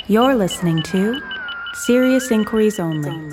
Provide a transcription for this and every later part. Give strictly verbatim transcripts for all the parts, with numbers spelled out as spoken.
You're listening to Serious Inquiries Only.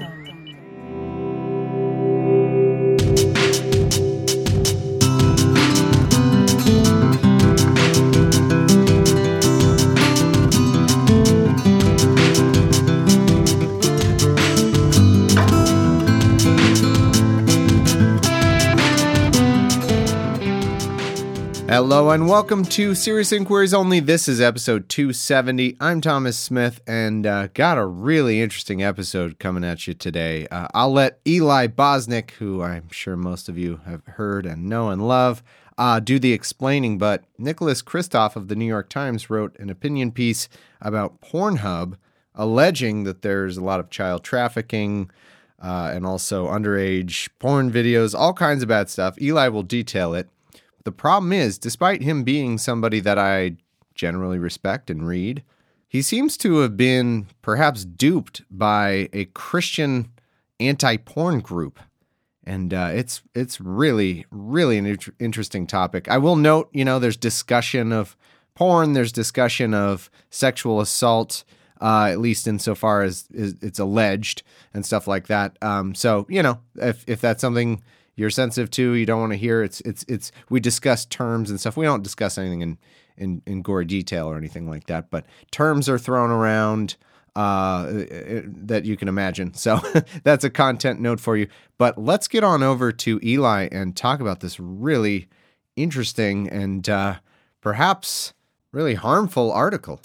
Hello and welcome to Serious Inquiries Only. This is episode two seventy. I'm Thomas Smith and uh, got a really interesting episode coming at you today. Uh, I'll let Eli Bosnick, who I'm sure most of you have heard and know and love, uh, do the explaining, but Nicholas Kristof of the New York Times wrote an opinion piece about Pornhub, alleging that there's a lot of child trafficking uh, and also underage porn videos, all kinds of bad stuff. Eli will detail it. The problem is, despite him being somebody that I generally respect and read, he seems to have been perhaps duped by a Christian anti-porn group. And uh, it's it's really, really an int- interesting topic. I will note, you know, there's discussion of porn, there's discussion of sexual assault, uh, at least insofar as is, it's alleged and stuff like that. Um, so, you know, if if that's something you're sensitive to, you don't want to hear, it's, it's, it's, we discuss terms and stuff. We don't discuss anything in, in, in gory detail or anything like that, but terms are thrown around, uh, that you can imagine. So that's a content note for you, but let's get on over to Eli and talk about this really interesting and, uh, perhaps really harmful article.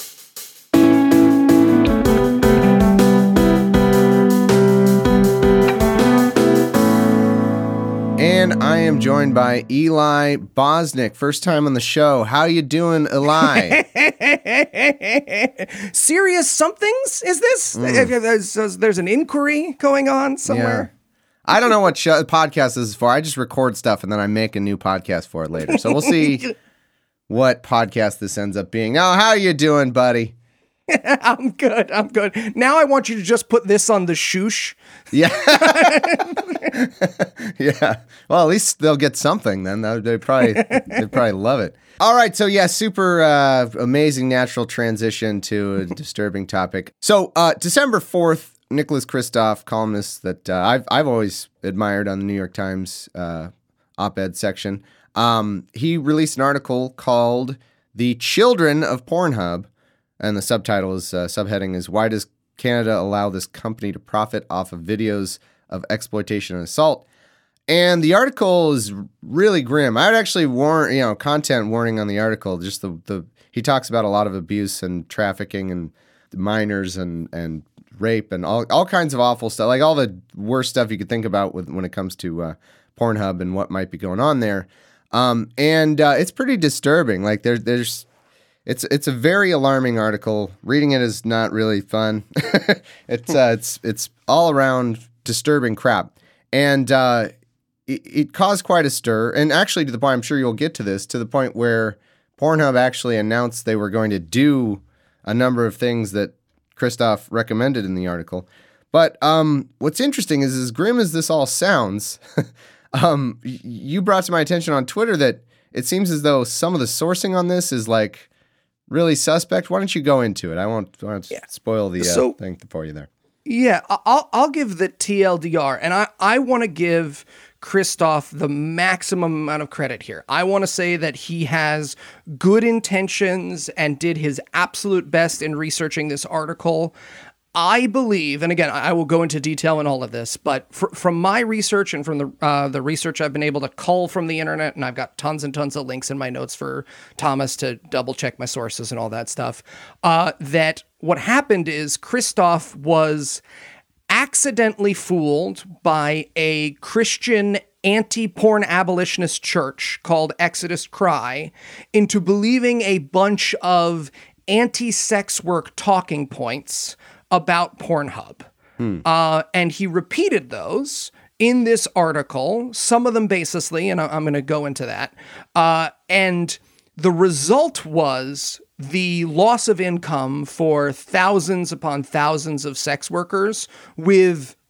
And I am joined by Eli Bosnick, first time on the show. How you doing, Eli? Serious somethings? Is this? Mm. There's, there's an inquiry going on somewhere? Yeah. I don't know what show, podcast this is for. I just record stuff and then I make a new podcast for it later. So we'll see what podcast this ends up being. Oh, how you doing, buddy? I'm good. I'm good. Now I want you to just put this on the shoosh. Yeah. Yeah. Well, at least they'll get something then. They probably they probably love it. All right. So yeah, super uh, amazing natural transition to a disturbing topic. So uh, December fourth, Nicholas Kristof, columnist that uh, I've I've always admired on the New York Times uh, op-ed section. Um, he released an article called "The Children of Pornhub." And the subtitle is, uh, subheading is, "Why Does Canada Allow This Company to Profit Off of Videos of Exploitation and Assault?" And the article is really grim. I would actually warn, you know, content warning on the article. Just the, the he talks about a lot of abuse and trafficking and minors and, and rape and all, all kinds of awful stuff, like all the worst stuff you could think about with, when it comes to uh, Pornhub and what might be going on there. Um, and uh, it's pretty disturbing. Like there, there's... It's it's a very alarming article. Reading it is not really fun. it's uh, it's it's all around disturbing crap, and uh, it, it caused quite a stir. And actually, to the point, I'm sure you'll get to this, to the point where Pornhub actually announced they were going to do a number of things that Kristof recommended in the article. But um, what's interesting is, as grim as this all sounds, um, you brought to my attention on Twitter that it seems as though some of the sourcing on this is like really suspect. Why don't you go into it? I won't, I won't yeah. spoil the uh, so, thing for you there. Yeah, I'll I'll give the T L D R, and I, I want to give Kristof the maximum amount of credit here. I want to say that he has good intentions and did his absolute best in researching this article. I believe, and again, I will go into detail in all of this, but fr- from my research and from the uh, the research I've been able to cull from the internet, and I've got tons and tons of links in my notes for Thomas to double check my sources and all that stuff, uh, that what happened is Kristof was accidentally fooled by a Christian anti-porn abolitionist church called Exodus Cry into believing a bunch of anti-sex work talking points about Pornhub. Hmm. Uh, and he repeated those in this article, some of them baselessly, and I'm going to go into that. Uh, and the result was the loss of income for thousands upon thousands of sex workers with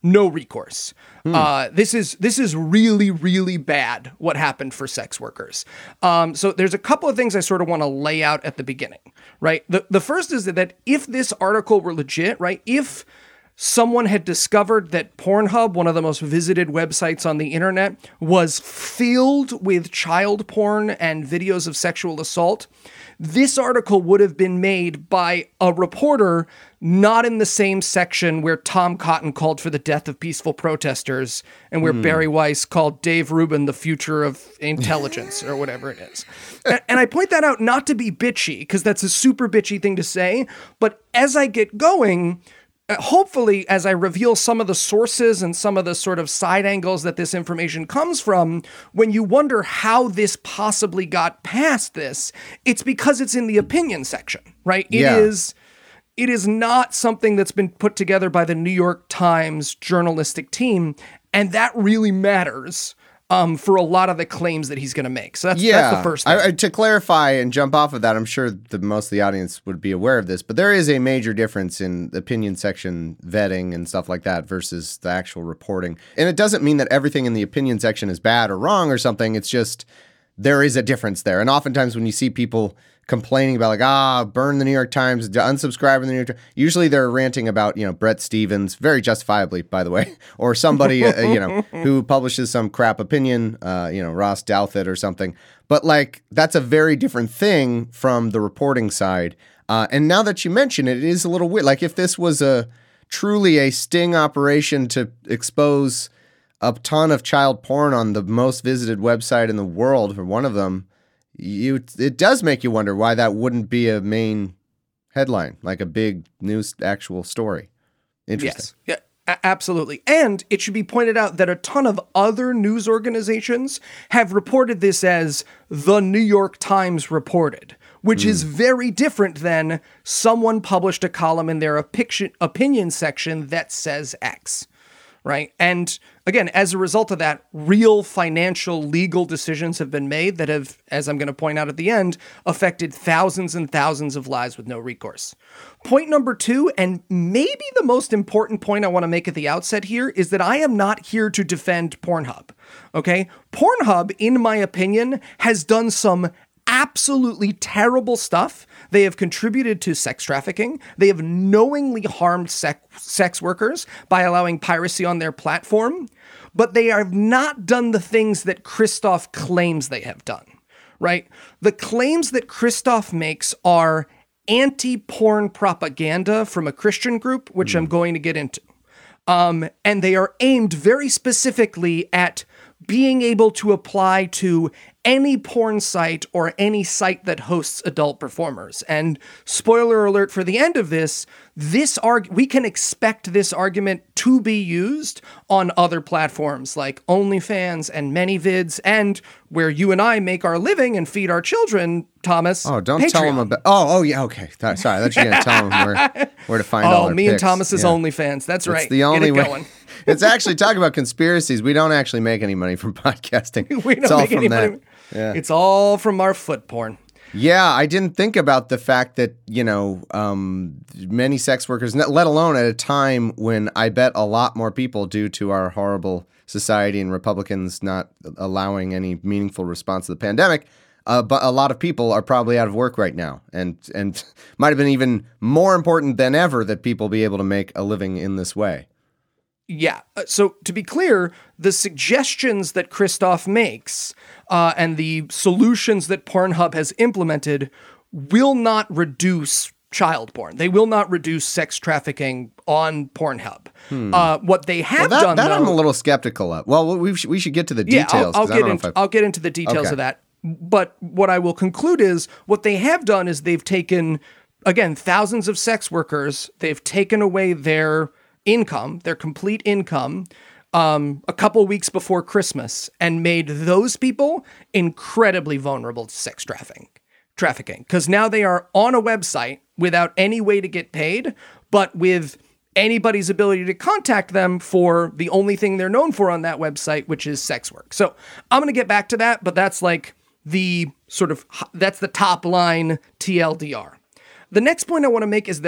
no recourse. Hmm. Uh, this is this is really, really bad what happened for sex workers. Um, so there's a couple of things I sort of want to lay out at the beginning, right? The, the first is that, that if this article were legit, right, if someone had discovered that Pornhub, one of the most visited websites on the internet, was filled with child porn and videos of sexual assault, this article would have been made by a reporter not in the same section where Tom Cotton called for the death of peaceful protesters and where mm. Barry Weiss called Dave Rubin the future of intelligence or whatever it is. And, and I point that out not to be bitchy, because that's a super bitchy thing to say, but as I get going, hopefully, as I reveal some of the sources and some of the sort of side angles that this information comes from, when you wonder how this possibly got past this, it's because it's in the opinion section, right? It yeah. is, it is not something that's been put together by the New York Times journalistic team, and that really matters. Um, for a lot of the claims that he's going to make. So that's, yeah. that's the first thing. I, I, to clarify and jump off of that, I'm sure the most of the audience would be aware of this, but there is a major difference in opinion section vetting and stuff like that versus the actual reporting. And it doesn't mean that everything in the opinion section is bad or wrong or something. It's just there is a difference there. And oftentimes when you see people complaining about like, ah, burn the New York Times, unsubscribe from the New York Times, usually they're ranting about, you know, Brett Stevens, very justifiably, by the way, or somebody, uh, you know, who publishes some crap opinion, uh, you know, Ross Douthat or something. But like, that's a very different thing from the reporting side. Uh, and now that you mention it, it is a little weird. Like if this was a truly a sting operation to expose a ton of child porn on the most visited website in the world for one of them, You, it does make you wonder why that wouldn't be a main headline, like a big news actual story. Interesting. Yes, yeah, a- absolutely. And it should be pointed out that a ton of other news organizations have reported this as the New York Times reported, which mm. is very different than someone published a column in their opic- opinion section that says X. Right. And again, as a result of that, real financial legal decisions have been made that have, as I'm going to point out at the end, affected thousands and thousands of lives with no recourse. Point number two, and maybe the most important point I want to make at the outset here, is that I am not here to defend Pornhub. OK, Pornhub, in my opinion, has done some absolutely terrible stuff. They have contributed to sex trafficking. They have knowingly harmed sec- sex workers by allowing piracy on their platform, but they have not done the things that Christoph claims they have done, right? The claims that Christoph makes are anti-porn propaganda from a Christian group, which mm. I'm going to get into. Um, and they are aimed very specifically at being able to apply to any porn site or any site that hosts adult performers. And spoiler alert for the end of this, this arg- we can expect this argument to be used on other platforms like OnlyFans and ManyVids, and where you and I make our living and feed our children, Thomas. Oh, don't Patreon. tell them about... Oh, oh yeah, okay. Th- sorry, I thought you were going to tell them where, where to find oh, all our me picks. and Thomas's yeah. OnlyFans. That's right. It's the only Get it way. going. It's actually, talking about conspiracies, we don't actually make any money from podcasting. we don't it's all make from any that. money. Yeah. It's all from our foot porn. Yeah, I didn't think about the fact that, you know, um, many sex workers, let alone at a time when I bet a lot more people, due to our horrible society and Republicans not allowing any meaningful response to the pandemic, uh, but a lot of people are probably out of work right now. And, and might have been even more important than ever that people be able to make a living in this way. Yeah. So to be clear, the suggestions that Christoph makes uh, and the solutions that Pornhub has implemented will not reduce child porn. They will not reduce sex trafficking on Pornhub. Hmm. Uh, what they have well, that, done, that though, I'm a little skeptical of. Well, we should, we should get to the yeah, details. I'll, I'll get into. I... I'll get into the details okay. of that. But what I will conclude is what they have done is they've taken, again, thousands of sex workers. They've taken away their income, their complete income, um, a couple weeks before Christmas, and made those people incredibly vulnerable to sex trafficking. Trafficking, because now they are on a website without any way to get paid, but with anybody's ability to contact them for the only thing they're known for on that website, which is sex work. So I'm going to get back to that, but that's like the sort of, that's the top line T L D R. The next point I want to make is that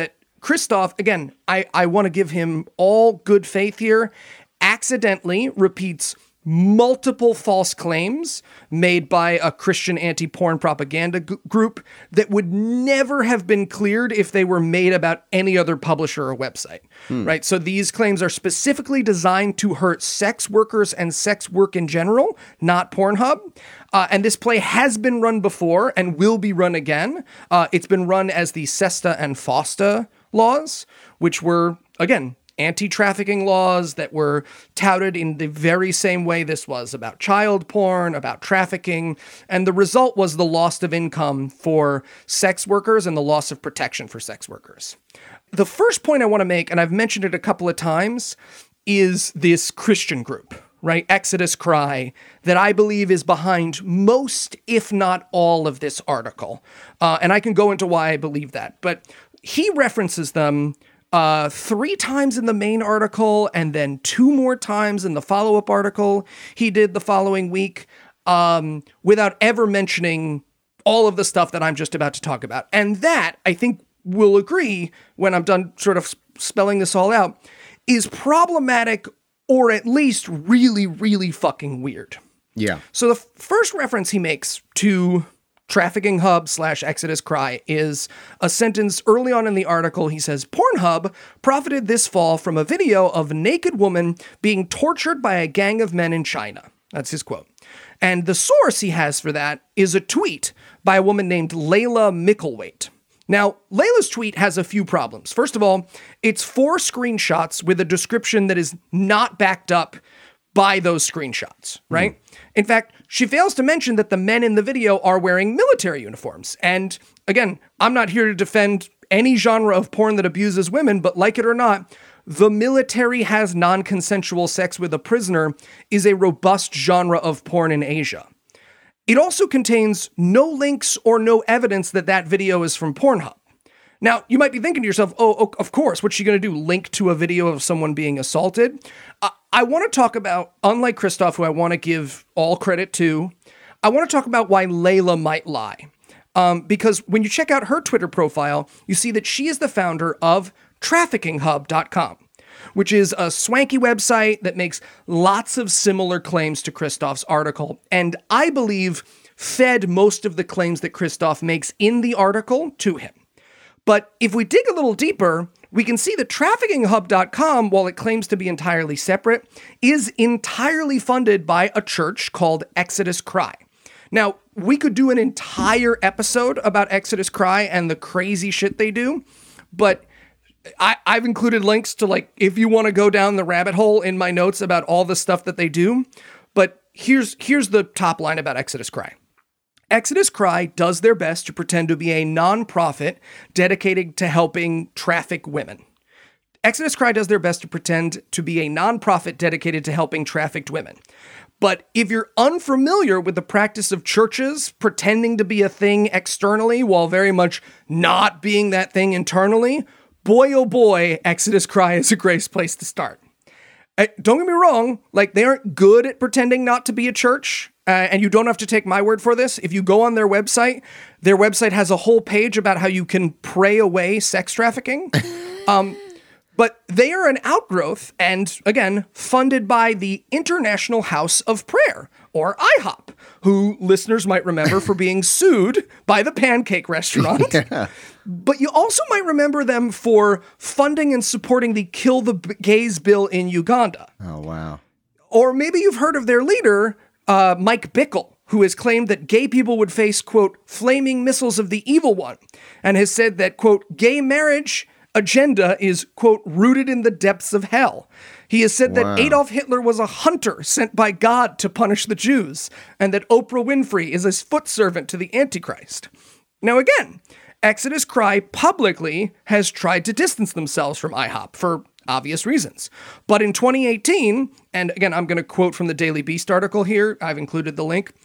Christoph, again, I, I want to give him all good faith here, accidentally repeats multiple false claims made by a Christian anti-porn propaganda g- group that would never have been cleared if they were made about any other publisher or website, hmm. right? So these claims are specifically designed to hurt sex workers and sex work in general, not Pornhub. Uh, and this play has been run before and will be run again. Uh, it's been run as the SESTA and FOSTA laws, which were, again, anti-trafficking laws that were touted in the very same way this was, about child porn, about trafficking, and the result was the loss of income for sex workers and the loss of protection for sex workers. The first point I want to make, and I've mentioned it a couple of times, is this Christian group, right? Exodus Cry, that I believe is behind most, if not all, of this article. Uh, and I can go into why I believe that, but he references them Uh, three times in the main article and then two more times in the follow-up article he did the following week, um, without ever mentioning all of the stuff that I'm just about to talk about. And that, I think we'll agree, when I'm done sort of spelling this all out, is problematic or at least really, really fucking weird. Yeah. So the f- first reference he makes to Trafficking Hub slash Exodus Cry is a sentence early on in the article. He says, Pornhub profited this fall from a video of a naked woman being tortured by a gang of men in China. That's his quote. And the source he has for that is a tweet by a woman named Layla Micklethwaite. Now, Layla's tweet has a few problems. First of all, it's four screenshots with a description that is not backed up by those screenshots, right? Mm. In fact, she fails to mention that the men in the video are wearing military uniforms. And again, I'm not here to defend any genre of porn that abuses women, but like it or not, the military has non-consensual sex with a prisoner is a robust genre of porn in Asia. It also contains no links or no evidence that that video is from Pornhub. Now, you might be thinking to yourself, oh, of course, what's she going to do? Link to a video of someone being assaulted? Uh, I want to talk about, unlike Christoph, who I want to give all credit to, I want to talk about why Layla might lie. Um, because when you check out her Twitter profile, you see that she is the founder of trafficking hub dot com, which is a swanky website that makes lots of similar claims to Christoph's article, and I believe fed most of the claims that Christoph makes in the article to him. But if we dig a little deeper, we can see that trafficking hub dot com, while it claims to be entirely separate, is entirely funded by a church called Exodus Cry. Now, we could do an entire episode about Exodus Cry and the crazy shit they do, but I, I've included links to, like, if you want to go down the rabbit hole in my notes about all the stuff that they do. But here's here's the top line about Exodus Cry. Exodus Cry does their best to pretend to be a nonprofit dedicated to helping traffic women. Exodus Cry does their best to pretend to be a nonprofit dedicated to helping trafficked women. But if you're unfamiliar with the practice of churches pretending to be a thing externally while very much not being that thing internally, boy oh boy, Exodus Cry is a great place to start. Uh, don't get me wrong, like, they aren't good at pretending not to be a church. Uh, and you don't have to take my word for this. If you go on their website, their website has a whole page about how you can pray away sex trafficking. um, but they are an outgrowth and, again, funded by the International House of Prayer, or I HOP, who listeners might remember for being sued by the Pancake Restaurant. Yeah. But you also might remember them for funding and supporting the Kill the Gays bill in Uganda. Oh, wow. Or maybe you've heard of their leader, Uh, Mike Bickle, who has claimed that gay people would face, quote, flaming missiles of the evil one, and has said that, quote, gay marriage agenda is, quote, rooted in the depths of hell. He has said wow. that Adolf Hitler was a hunter sent by God to punish the Jews, and that Oprah Winfrey is a foot servant to the Antichrist. Now, again, Exodus Cry publicly has tried to distance themselves from I HOP for obvious reasons. But in twenty eighteen, and again, I'm going to quote from the Daily Beast article here, I've included the link,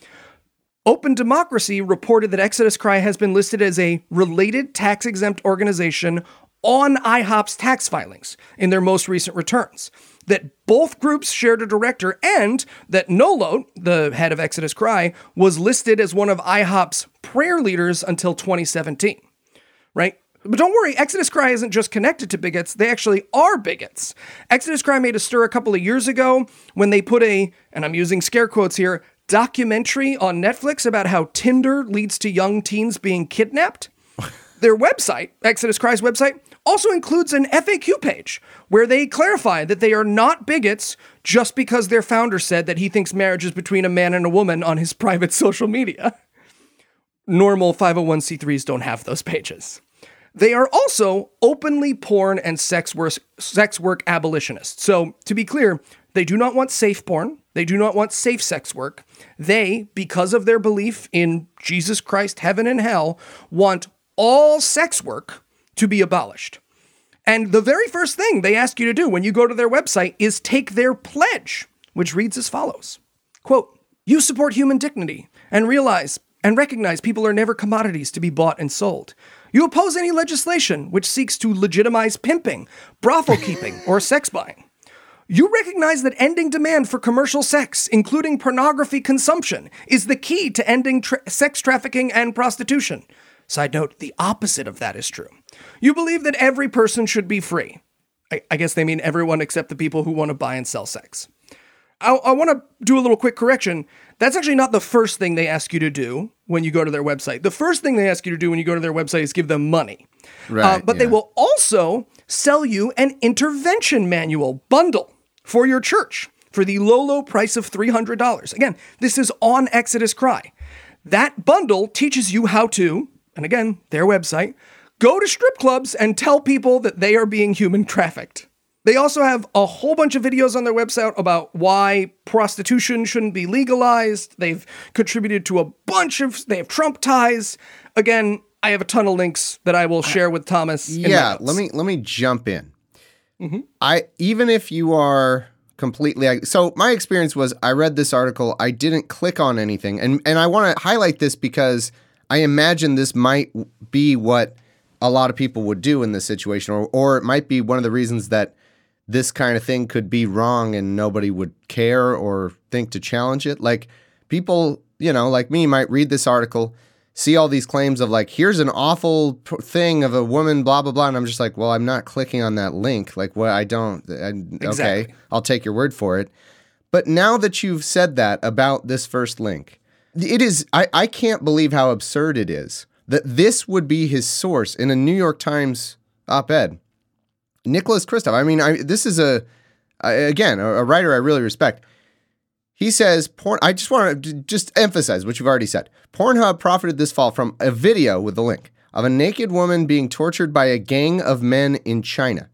Open Democracy reported that Exodus Cry has been listed as a related tax-exempt organization on I HOP's tax filings in their most recent returns, that both groups shared a director, and that Nolo, the head of Exodus Cry, was listed as one of I HOP's prayer leaders until twenty seventeen, right? But don't worry, Exodus Cry isn't just connected to bigots. They actually are bigots. Exodus Cry made a stir a couple of years ago when they put a, and I'm using scare quotes here, documentary on Netflix about how Tinder leads to young teens being kidnapped. Their website, Exodus Cry's website, also includes an F A Q page where they clarify that they are not bigots just because their founder said that he thinks marriage is between a man and a woman on his private social media. Normal five oh one c threes don't have those pages. They are also openly porn and sex work, sex work abolitionists. So, to be clear, they do not want safe porn. They do not want safe sex work. They, because of their belief in Jesus Christ, heaven and hell, want all sex work to be abolished. And the very first thing they ask you to do when you go to their website is take their pledge, which reads as follows. Quote, "You support human dignity and realize and recognize people are never commodities to be bought and sold. You oppose any legislation which seeks to legitimize pimping, brothel keeping, or sex buying. You recognize that ending demand for commercial sex, including pornography consumption, is the key to ending tra- sex trafficking and prostitution. Side note, the opposite of that is true. You believe that every person should be free." I, I guess they mean everyone except the people who want to buy and sell sex. I, I want to do a little quick correction. That's actually not the first thing they ask you to do when you go to their website. The first thing they ask you to do when you go to their website is give them money. Right, uh, but yeah. they will also sell you an intervention manual bundle for your church for the low, low price of three hundred dollars. Again, this is on Exodus Cry. That bundle teaches you how to, and again, their website, go to strip clubs and tell people that they are being human trafficked. They also have a whole bunch of videos on their website about why prostitution shouldn't be legalized. They've contributed to a bunch of, they have Trump ties. Again, I have a ton of links that I will share with Thomas. in my Yeah, notes. let me let me jump in. Mm-hmm. I even if you are completely so my experience was I read this article, I didn't click on anything, and and I want to highlight this because I imagine this might be what a lot of people would do in this situation, or or it might be one of the reasons that this kind of thing could be wrong and nobody would care or think to challenge it. Like people, you know, like me might read this article, see all these claims of like, here's an awful p- thing of a woman, blah, blah, blah. And I'm just like, well, I'm not clicking on that link. Like, well, I don't, I, Exactly. okay, I'll take your word for it. But now that you've said that about this first link, it is, I, I can't believe how absurd it is that this would be his source in a New York Times op-ed. Nicholas Kristof. I mean, I, this is a, I, again, a, a writer I really respect. He says, porn. I just want to just emphasize what you've already said. Pornhub profited this fall from a video with the link of a naked woman being tortured by a gang of men in China.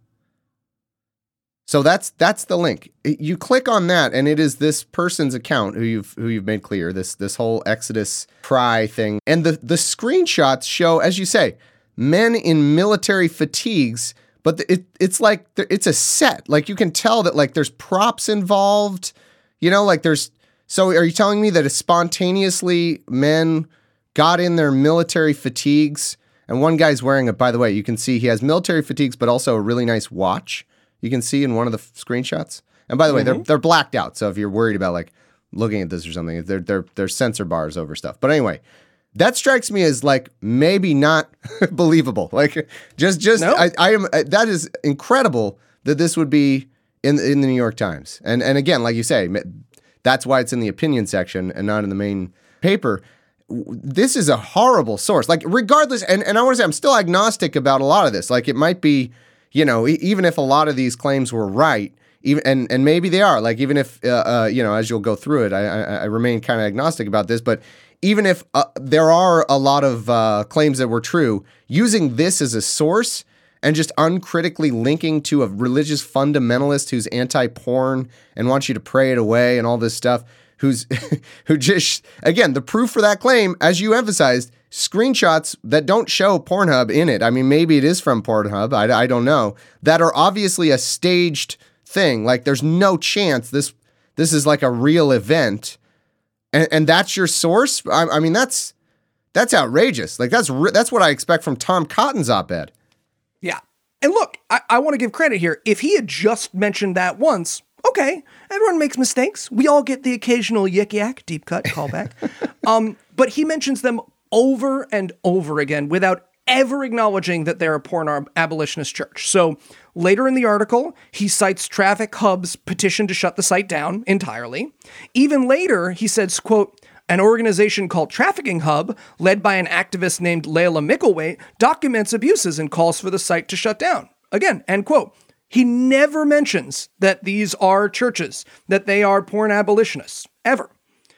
So that's that's the link. You click on that, and it is this person's account who you've who you've made clear this this whole Exodus Cry thing, and the the screenshots show, as you say, men in military fatigues. But it it's like it's a set. Like you can tell that like there's props involved. You know, like there's. So are you telling me that spontaneously men got in their military fatigues, and one guy's wearing it? By the way, you can see he has military fatigues, but also a really nice watch. You can see in one of the f- screenshots. And by the way, Mm-hmm. they're they're blacked out. So if you're worried about like looking at this or something, they're they're they're sensor bars over stuff. But anyway. That strikes me as like maybe not believable. Like just, just No. I, I am. That is incredible that this would be in in the New York Times. And and again, like you say, that's why it's in the opinion section and not in the main paper. This is a horrible source. Like regardless, and and I want to say I'm still agnostic about a lot of this. Like it might be, you know, even if a lot of these claims were right. Even and, and maybe they are. Like even if uh, uh, you know, as you'll go through it, I I, I remain kind of agnostic about this, but. Even if uh, there are a lot of uh, claims that were true, using this as a source and just uncritically linking to a religious fundamentalist who's anti-porn and wants you to pray it away and all this stuff, who's who just, again, the proof for that claim, as you emphasized, screenshots that don't show Pornhub in it. I mean, maybe it is from Pornhub. I, I don't know. That are obviously a staged thing. Like there's no chance this this is like a real event. And, and that's your source? I, I mean, that's that's outrageous. Like that's re- that's what I expect from Tom Cotton's op-ed. Yeah. And look, I, I want to give credit here. If he had just mentioned that once, okay, everyone makes mistakes. We all get the occasional yik yak, deep cut, callback. um, but he mentions them over and over again without ever acknowledging that they're a porn ab- abolitionist church. So later in the article, he cites Traffic Hub's petition to shut the site down entirely. Even later, he says, quote, an organization called Trafficking Hub, led by an activist named Layla Micklethwait, documents abuses and calls for the site to shut down. Again, end quote. He never mentions that these are churches, that they are porn abolitionists, ever.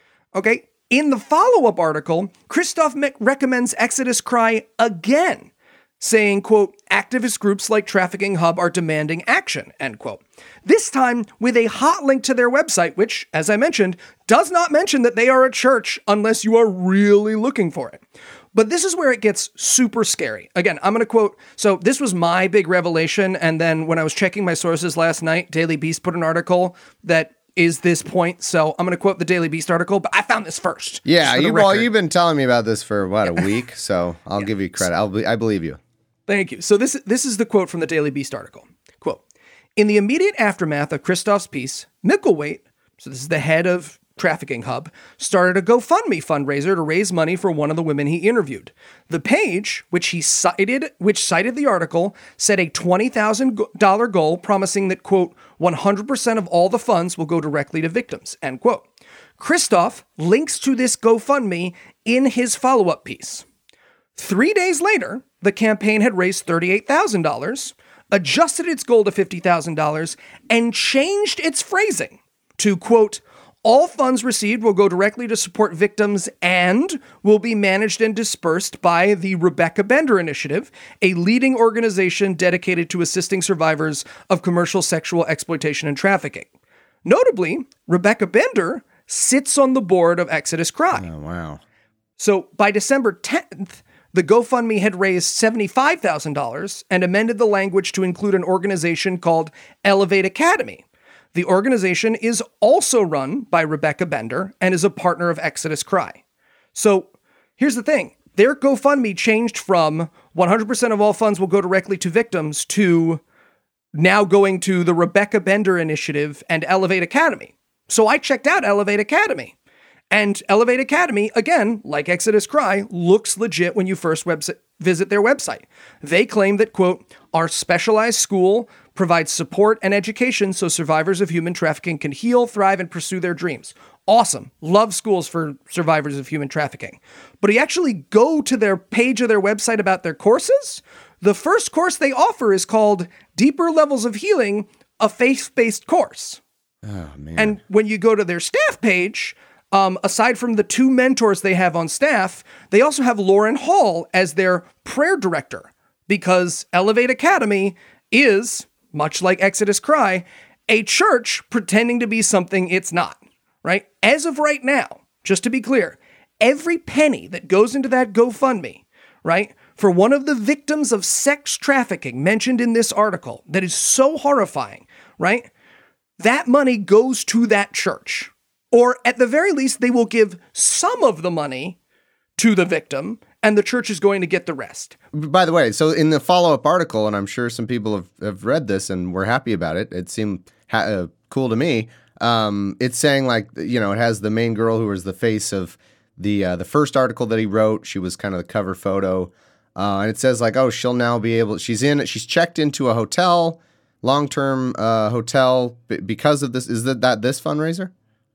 Okay? In the follow-up article, Christoph Mick recommends Exodus Cry again, saying, quote, activist groups like Trafficking Hub are demanding action, end quote. This time with a hot link to their website, which, as I mentioned, does not mention that they are a church unless you are really looking for it. But this is where it gets super scary. Again, I'm going to quote, so this was my big revelation, and then when I was checking my sources last night, Daily Beast put an article that is this point. So I'm going to quote the Daily Beast article, but I found this first. Yeah, you, well, you've been telling me about this for, what, a week? So I'll yeah. give you credit. I'll be, I believe you. Thank you. So this, this is the quote from the Daily Beast article. Quote, in the immediate aftermath of Christoph's piece, Micklethwait, so this is the head of Trafficking Hub, started a GoFundMe fundraiser to raise money for one of the women he interviewed. The page, which he cited, which cited the article, set a twenty thousand dollars goal, promising that, quote, one hundred percent of all the funds will go directly to victims, end quote. Christoph links to this GoFundMe in his follow-up piece. Three days later, the campaign had raised thirty-eight thousand dollars, adjusted its goal to fifty thousand dollars, and changed its phrasing to, quote, all funds received will go directly to support victims and will be managed and dispersed by the Rebecca Bender Initiative, a leading organization dedicated to assisting survivors of commercial sexual exploitation and trafficking. Notably, Rebecca Bender sits on the board of Exodus Cry. Oh, wow. So by December tenth, the GoFundMe had raised seventy-five thousand dollars and amended the language to include an organization called Elevate Academy. The organization is also run by Rebecca Bender and is a partner of Exodus Cry. So here's the thing. Their GoFundMe changed from one hundred percent of all funds will go directly to victims to now going to the Rebecca Bender Initiative and Elevate Academy. So I checked out Elevate Academy. And Elevate Academy, again, like Exodus Cry, looks legit when you first website, visit their website. They claim that, quote, our specialized school provides support and education so survivors of human trafficking can heal, thrive, and pursue their dreams. Awesome. Love schools for survivors of human trafficking. But you actually go to their page of their website about their courses. The first course they offer is called Deeper Levels of Healing, a faith-based course. Oh, man. And when you go to their staff page, Um, aside from the two mentors they have on staff, they also have Lauren Hall as their prayer director, because Elevate Academy is, much like Exodus Cry, a church pretending to be something it's not, right? As of right now, just to be clear, every penny that goes into that GoFundMe, right, for one of the victims of sex trafficking mentioned in this article that is so horrifying, right, that money goes to that church. Or at the very least, they will give some of the money to the victim, and the church is going to get the rest. By the way, so in the follow-up article, and I'm sure some people have, have read this and were happy about it, it seemed ha- uh, cool to me. Um, it's saying, like, you know, it has the main girl who was the face of the uh, the first article that he wrote. She was kind of the cover photo. Uh, and it says, like, oh, she'll now be able, she's in, she's checked into a hotel, long-term uh, hotel b- because of this. Is that, that this fundraiser?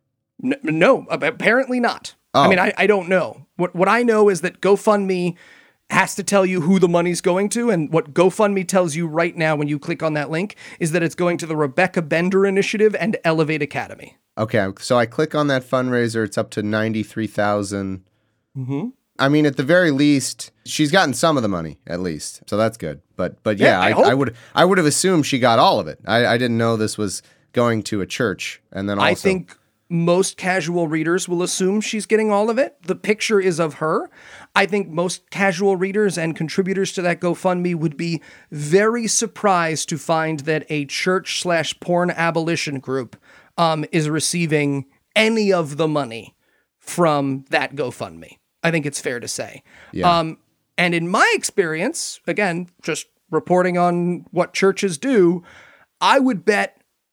No, apparently not. Oh. I mean, I, I don't know. What what I know is that GoFundMe has to tell you who the money's going to, and what GoFundMe tells you right now when you click on that link is that it's going to the Rebecca Bender Initiative and Elevate Academy. Okay, so I click on that fundraiser. It's up to ninety-three thousand dollars. Mm-hmm. I mean, at the very least, she's gotten some of the money, at least, so that's good. But but yeah, yeah I, I, I would I would have assumed she got all of it. I, I didn't know this was going to a church, and then also I think most casual readers will assume she's getting all of it. The picture is of her. I think most casual readers and contributors to that GoFundMe would be very surprised to find that a church slash porn abolition group um, is receiving any of the money from that GoFundMe. I think it's fair to say. Yeah. Um, and in my experience, again, just reporting on what churches do, I would bet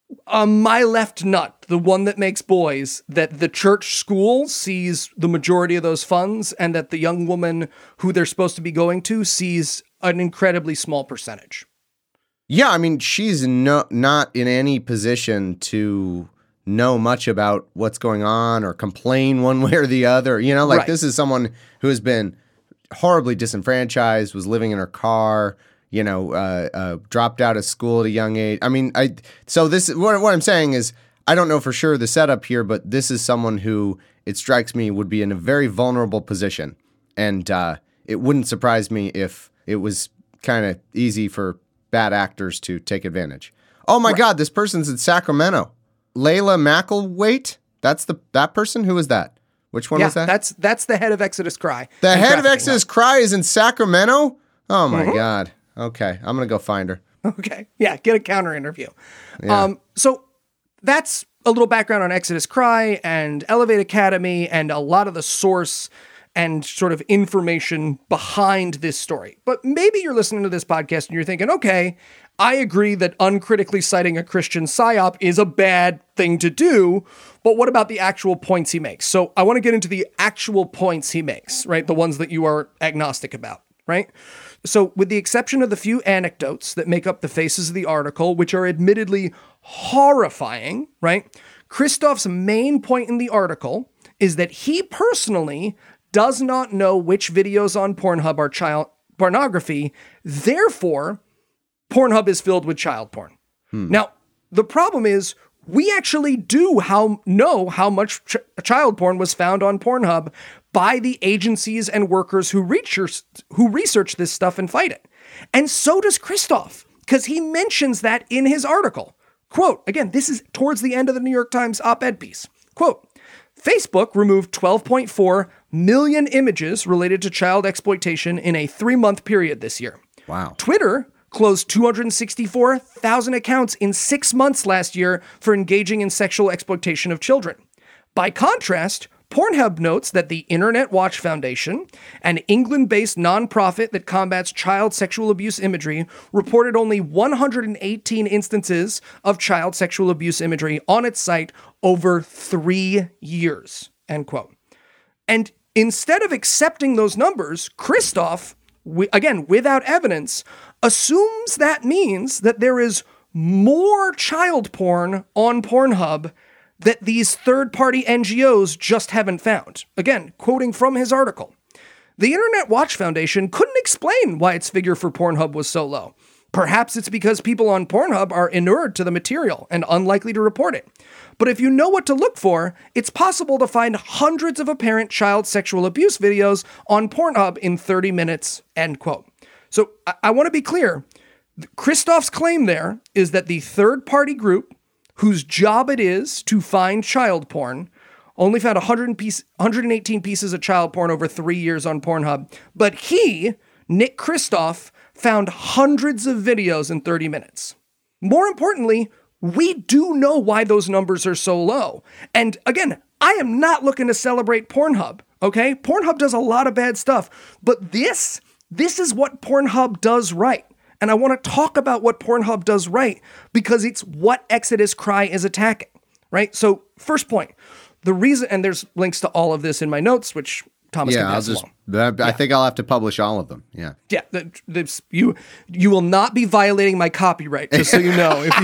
Um, my left nut, the one that makes boys, that the church school sees the majority of those funds and that the young woman who they're supposed to be going to sees an incredibly small percentage. Yeah, I mean, she's no, not in any position to know much about what's going on or complain one way or the other. You know, like Right. this is someone who has been horribly disenfranchised, was living in her car, you know, uh, uh, dropped out of school at a young age. I mean, I so this what, what I'm saying is I don't know for sure the setup here, but this is someone who it strikes me would be in a very vulnerable position, and uh, it wouldn't surprise me if it was kind of easy for bad actors to take advantage. Oh my right. God, this person's in Sacramento. Layla McElwaite. That's the that person. Who is that? Which one yeah, was that? That's that's the head of Exodus Cry. The head of Exodus Cry is in Sacramento. Oh my mm-hmm. God. Okay, I'm gonna go find her. Okay, yeah, get a counter interview. Yeah. Um, so that's a little background on Exodus Cry and Elevate Academy and a lot of the source and sort of information behind this story. But maybe you're listening to this podcast and you're thinking, okay, I agree that uncritically citing a Christian psyop is a bad thing to do, but what about the actual points he makes? So I want to get into the actual points he makes, right? The ones that you are agnostic about, right? So with the exception of the few anecdotes that make up the faces of the article, which are admittedly horrifying, right? Christoph's main point in the article is that he personally does not know which videos on Pornhub are child pornography. Therefore, Pornhub is filled with child porn. Hmm. Now, the problem is we actually do how know how much ch- child porn was found on Pornhub by the agencies and workers who research, who research this stuff and fight it. And so does Christoph, because he mentions that in his article. Quote, again, this is towards the end of the New York Times op-ed piece. Quote, Facebook removed twelve point four million images related to child exploitation in a three-month period this year. Wow. Twitter closed two hundred sixty-four thousand accounts in six months last year for engaging in sexual exploitation of children. By contrast, Pornhub notes that the Internet Watch Foundation, an England-based nonprofit that combats child sexual abuse imagery, reported only one hundred eighteen instances of child sexual abuse imagery on its site over three years, end quote. And instead of accepting those numbers, Christoph, again, without evidence, assumes that means that there is more child porn on Pornhub that these third-party N G Os just haven't found. Again, quoting from his article. The Internet Watch Foundation couldn't explain why its figure for Pornhub was so low. Perhaps it's because people on Pornhub are inured to the material and unlikely to report it. But if you know what to look for, it's possible to find hundreds of apparent child sexual abuse videos on Pornhub in thirty minutes, end quote. So I, I want to be clear. Christoph's claim there is that the third-party group whose job it is to find child porn only found one hundred piece, one hundred eighteen pieces of child porn over three years on Pornhub. But he, Nick Christoph, found hundreds of videos in thirty minutes. More importantly, we do know why those numbers are so low. And again, I am not looking to celebrate Pornhub, okay? Pornhub does a lot of bad stuff, but this, this is what Pornhub does right. And I want to talk about what Pornhub does right because it's what Exodus Cry is attacking, right? So first point, the reason, and there's links to all of this in my notes, which Thomas yeah, can pass I'll just, along. I yeah. think I'll have to publish all of them. Yeah. Yeah. The, the, you you will not be violating my copyright, just so you know, if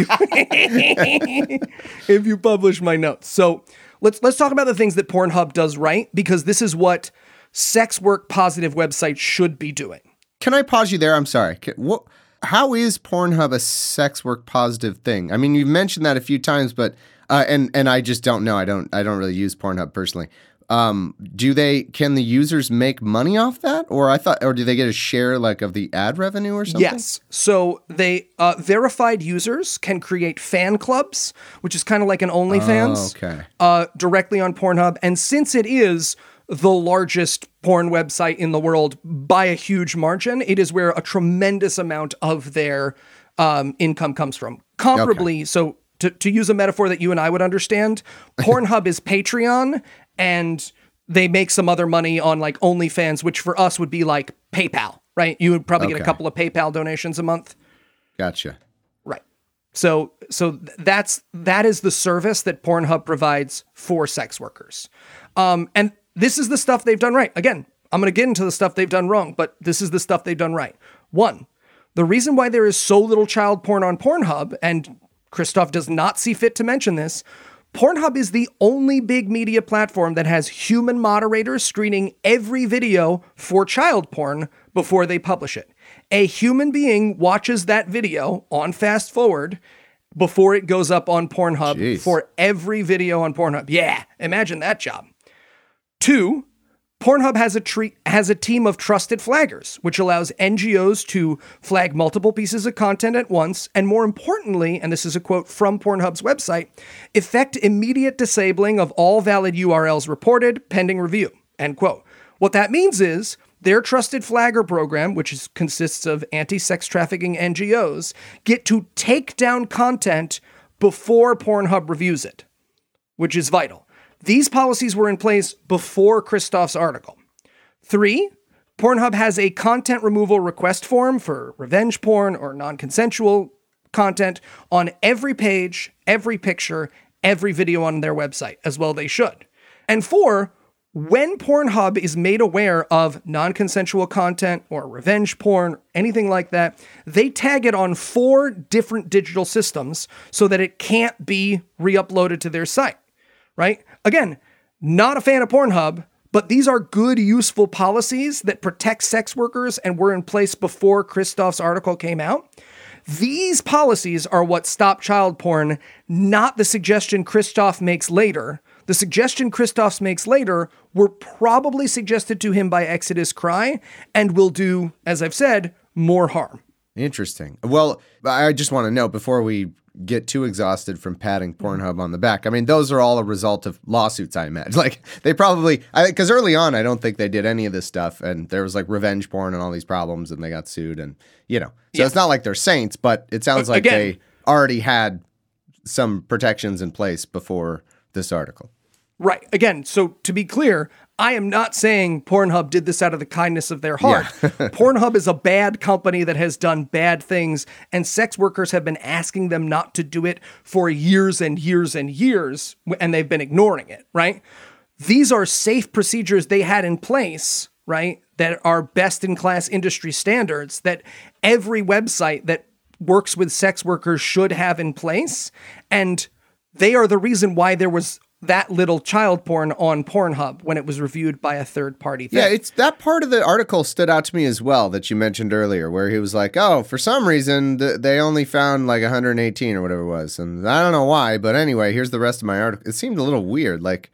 you if you publish my notes. So let's let's talk about the things that Pornhub does right, because this is what sex work positive websites should be doing. Can I pause you there? I'm sorry. Can, what? How is Pornhub a sex work positive thing? I mean, you've mentioned that a few times, but uh, and and I just don't know. I don't I don't really use Pornhub personally. Um, do they? Can the users make money off that, or I thought, or do they get a share like of the ad revenue or something? Yes. So they uh, verified users can create fan clubs, which is kind of like an OnlyFans, oh, okay. uh, directly on Pornhub, and since it is the largest porn website in the world by a huge margin, it is where a tremendous amount of their um, income comes from. Comparably, okay. so to, to use a metaphor that you and I would understand, Pornhub is Patreon, and they make some other money on like OnlyFans, which for us would be like PayPal, right? You would probably okay. get a couple of PayPal donations a month. Gotcha. Right. So so that's that is the service that Pornhub provides for sex workers. Um, and this is the stuff they've done right. Again, I'm going to get into the stuff they've done wrong, but this is the stuff they've done right. One, the reason why there is so little child porn on Pornhub, and Christoph does not see fit to mention this, Pornhub is the only big media platform that has human moderators screening every video for child porn before they publish it. A human being watches that video on fast forward before it goes up on Pornhub. Jeez. For every video on Pornhub. Yeah, imagine that job. Two, Pornhub has a tre- has a team of trusted flaggers, which allows N G Os to flag multiple pieces of content at once, and more importantly, and this is a quote from Pornhub's website, effect immediate disabling of all valid U R Ls reported pending review, end quote. What that means is their trusted flagger program, which is, consists of anti-sex trafficking N G Os, get to take down content before Pornhub reviews it, which is vital. These policies were in place before Christoph's article. Three, Pornhub has a content removal request form for revenge porn or non-consensual content on every page, every picture, every video on their website, as well they should. And four, when Pornhub is made aware of non-consensual content or revenge porn, anything like that, they tag it on four different digital systems so that it can't be re-uploaded to their site. Right? Again, not a fan of Pornhub, but these are good, useful policies that protect sex workers and were in place before Christoph's article came out. These policies are what stop child porn, not the suggestion Christoph makes later. The suggestion Christoph makes later were probably suggested to him by Exodus Cry and will do, as I've said, more harm. Interesting. Well, I just want to note before we get too exhausted from patting Pornhub on the back. I mean, those are all a result of lawsuits, I imagine. Like, they probably, because early on, I don't think they did any of this stuff, and there was like revenge porn and all these problems, and they got sued, and, you know. So yeah. It's not like they're saints, but it sounds like Again, they already had some protections in place before this article. Right. Again, so to be clear, I am not saying Pornhub did this out of the kindness of their heart. Yeah. Pornhub is a bad company that has done bad things, and sex workers have been asking them not to do it for years and years and years, and they've been ignoring it, right? These are safe procedures they had in place, right, that are best-in-class industry standards that every website that works with sex workers should have in place, and they are the reason why there was that little child porn on Pornhub when it was reviewed by a third party thing. Yeah, it's that part of the article stood out to me as well that you mentioned earlier, where he was like, oh, for some reason th- they only found like one hundred eighteen or whatever it was. And I don't know why, but anyway, here's the rest of my article. It seemed a little weird. Like,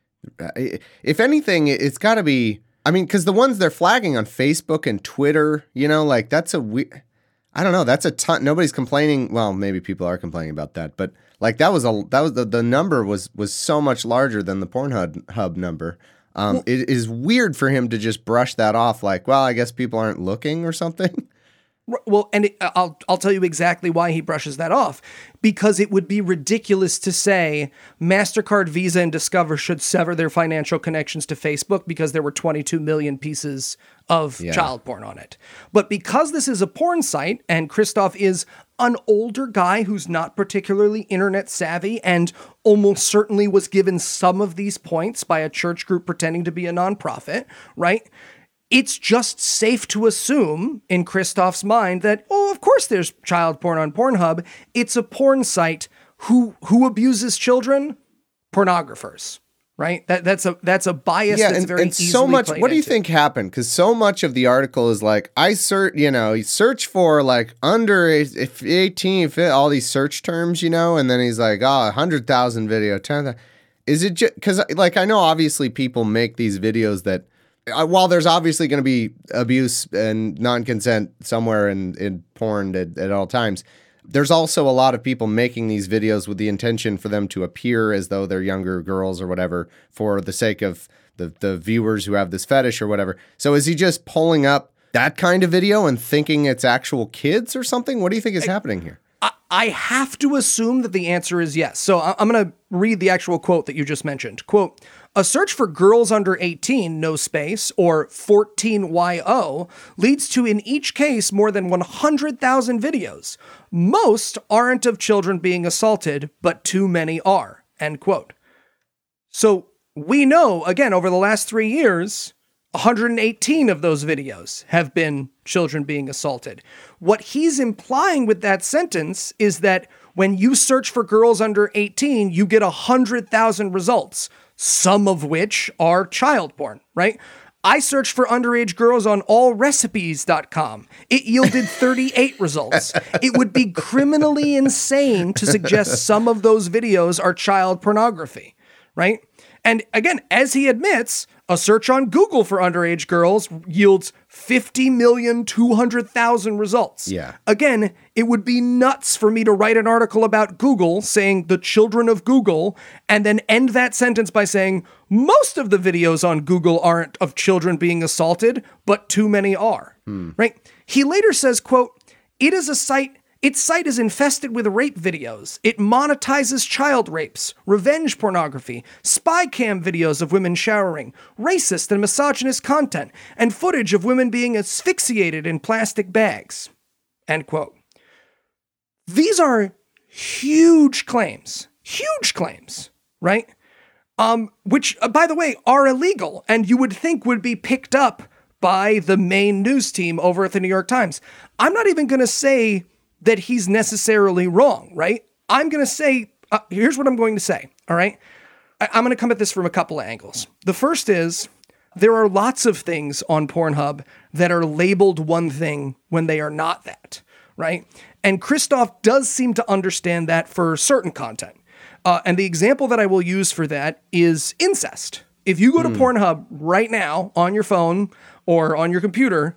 if anything, it's got to be, I mean, because the ones they're flagging on Facebook and Twitter, you know, like that's a weird, I don't know, that's a ton. Nobody's complaining. Well, maybe people are complaining about that, but like that was a that was the, the number was was so much larger than the Pornhub hub number. Um, well, it is weird for him to just brush that off, like, well, I guess people aren't looking or something. Well, and it, I'll I'll tell you exactly why he brushes that off. Because it would be ridiculous to say MasterCard, Visa, and Discover should sever their financial connections to Facebook because there were twenty-two million pieces of yeah. child porn on it. But because this is a porn site, and Christoph is an older guy who's not particularly internet savvy and almost certainly was given some of these points by a church group pretending to be a nonprofit, right? It's just safe to assume in Christoph's mind that, oh, of course there's child porn on Pornhub. It's a porn site. Who who abuses children? Pornographers, right? That that's a that's a bias yeah, that's and, very and easily so much. played What do you into. think happened? Because so much of the article is like, I search, you know, you search for like under eighteen, all these search terms, you know, and then he's like, oh, one hundred thousand video, ten thousand. Is it just because, like, I know obviously people make these videos that, Uh, while there's obviously going to be abuse and non-consent somewhere in, in porn at, at all times, there's also a lot of people making these videos with the intention for them to appear as though they're younger girls or whatever for the sake of the, the viewers who have this fetish or whatever. So is he just pulling up that kind of video and thinking it's actual kids or something? What do you think is I, happening here? I, I have to assume that the answer is yes. So I, I'm going to read the actual quote that you just mentioned. Quote, A search for girls under eighteen, no space, or fourteen Y O leads to, in each case, more than one hundred thousand videos. Most aren't of children being assaulted, but too many are, end quote. So we know, again, over the last three years, one hundred eighteen of those videos have been children being assaulted. What he's implying with that sentence is that when you search for girls under eighteen, you get one hundred thousand results, some of which are child porn, right? I searched for underage girls on all recipes dot com. It yielded thirty-eight results. It would be criminally insane to suggest some of those videos are child pornography, right? And again, as he admits, a search on Google for underage girls yields fifty million two hundred thousand results. Yeah. Again, it would be nuts for me to write an article about Google saying the children of Google and then end that sentence by saying most of the videos on Google aren't of children being assaulted, but too many are. Hmm. Right? He later says, quote, "It is a site Its site is infested with rape videos. It monetizes child rapes, revenge pornography, spy cam videos of women showering, racist and misogynist content, and footage of women being asphyxiated in plastic bags." End quote. These are huge claims, huge claims, right? Um, which, uh, by the way, are illegal and you would think would be picked up by the main news team over at the New York Times. I'm not even going to say that he's necessarily wrong, right? I'm going to say, uh, here's what I'm going to say, all right? I- I'm going to come at this from a couple of angles. The first is, there are lots of things on Pornhub that are labeled one thing when they are not that, right? And Christoph does seem to understand that for certain content. Uh, and the example that I will use for that is incest. If you go to mm. Pornhub right now on your phone or on your computer,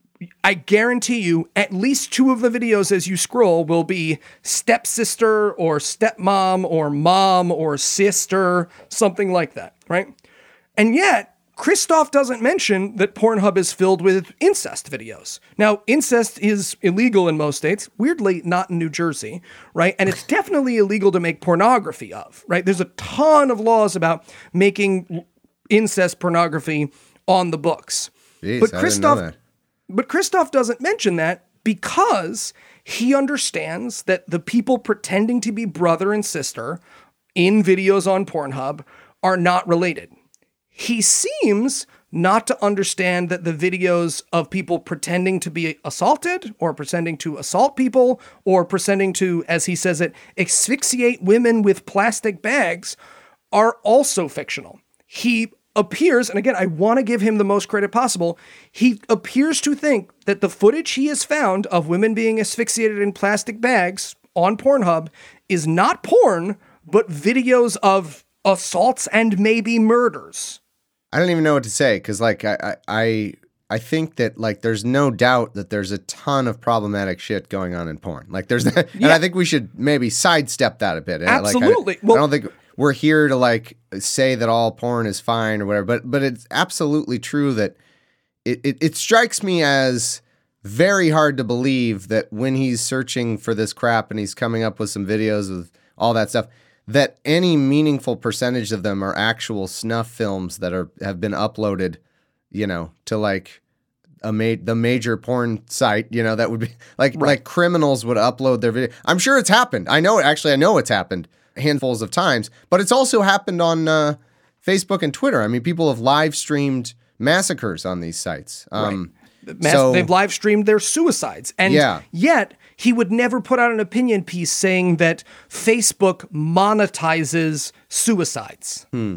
I guarantee you at least two of the videos as you scroll will be stepsister or stepmom or mom or sister, something like that, right? And yet, Christoph doesn't mention that Pornhub is filled with incest videos. Now, incest is illegal in most states, weirdly not in New Jersey, right? And it's definitely illegal to make pornography of, right? There's a ton of laws about making incest pornography on the books. Jeez, but I Christoph... didn't know that. But Christoph doesn't mention that because he understands that the people pretending to be brother and sister in videos on Pornhub are not related. He seems not to understand that the videos of people pretending to be assaulted or pretending to assault people or pretending to, as he says it, asphyxiate women with plastic bags are also fictional. He appears, and again, I want to give him the most credit possible, he appears to think that the footage he has found of women being asphyxiated in plastic bags on Pornhub is not porn, but videos of assaults and maybe murders. I don't even know what to say, because like I, I I think that like there's no doubt that there's a ton of problematic shit going on in porn. Like there's and yeah. I think we should maybe sidestep that a bit. Absolutely. Like, I, well, I don't think we're here to like say that all porn is fine or whatever, but but it's absolutely true that it, it, it strikes me as very hard to believe that when he's searching for this crap and he's coming up with some videos of all that stuff, that any meaningful percentage of them are actual snuff films that are have been uploaded, you know, to like a ma- the major porn site, you know, that would be like right. like criminals would upload their video. I'm sure it's happened. I know it. Actually, I know it's happened handfuls of times, but it's also happened on uh, Facebook and Twitter. I mean, people have live streamed massacres on these sites. Um, right. Mass- so, they've live streamed their suicides. And yeah. yet he would never put out an opinion piece saying that Facebook monetizes suicides. Hmm.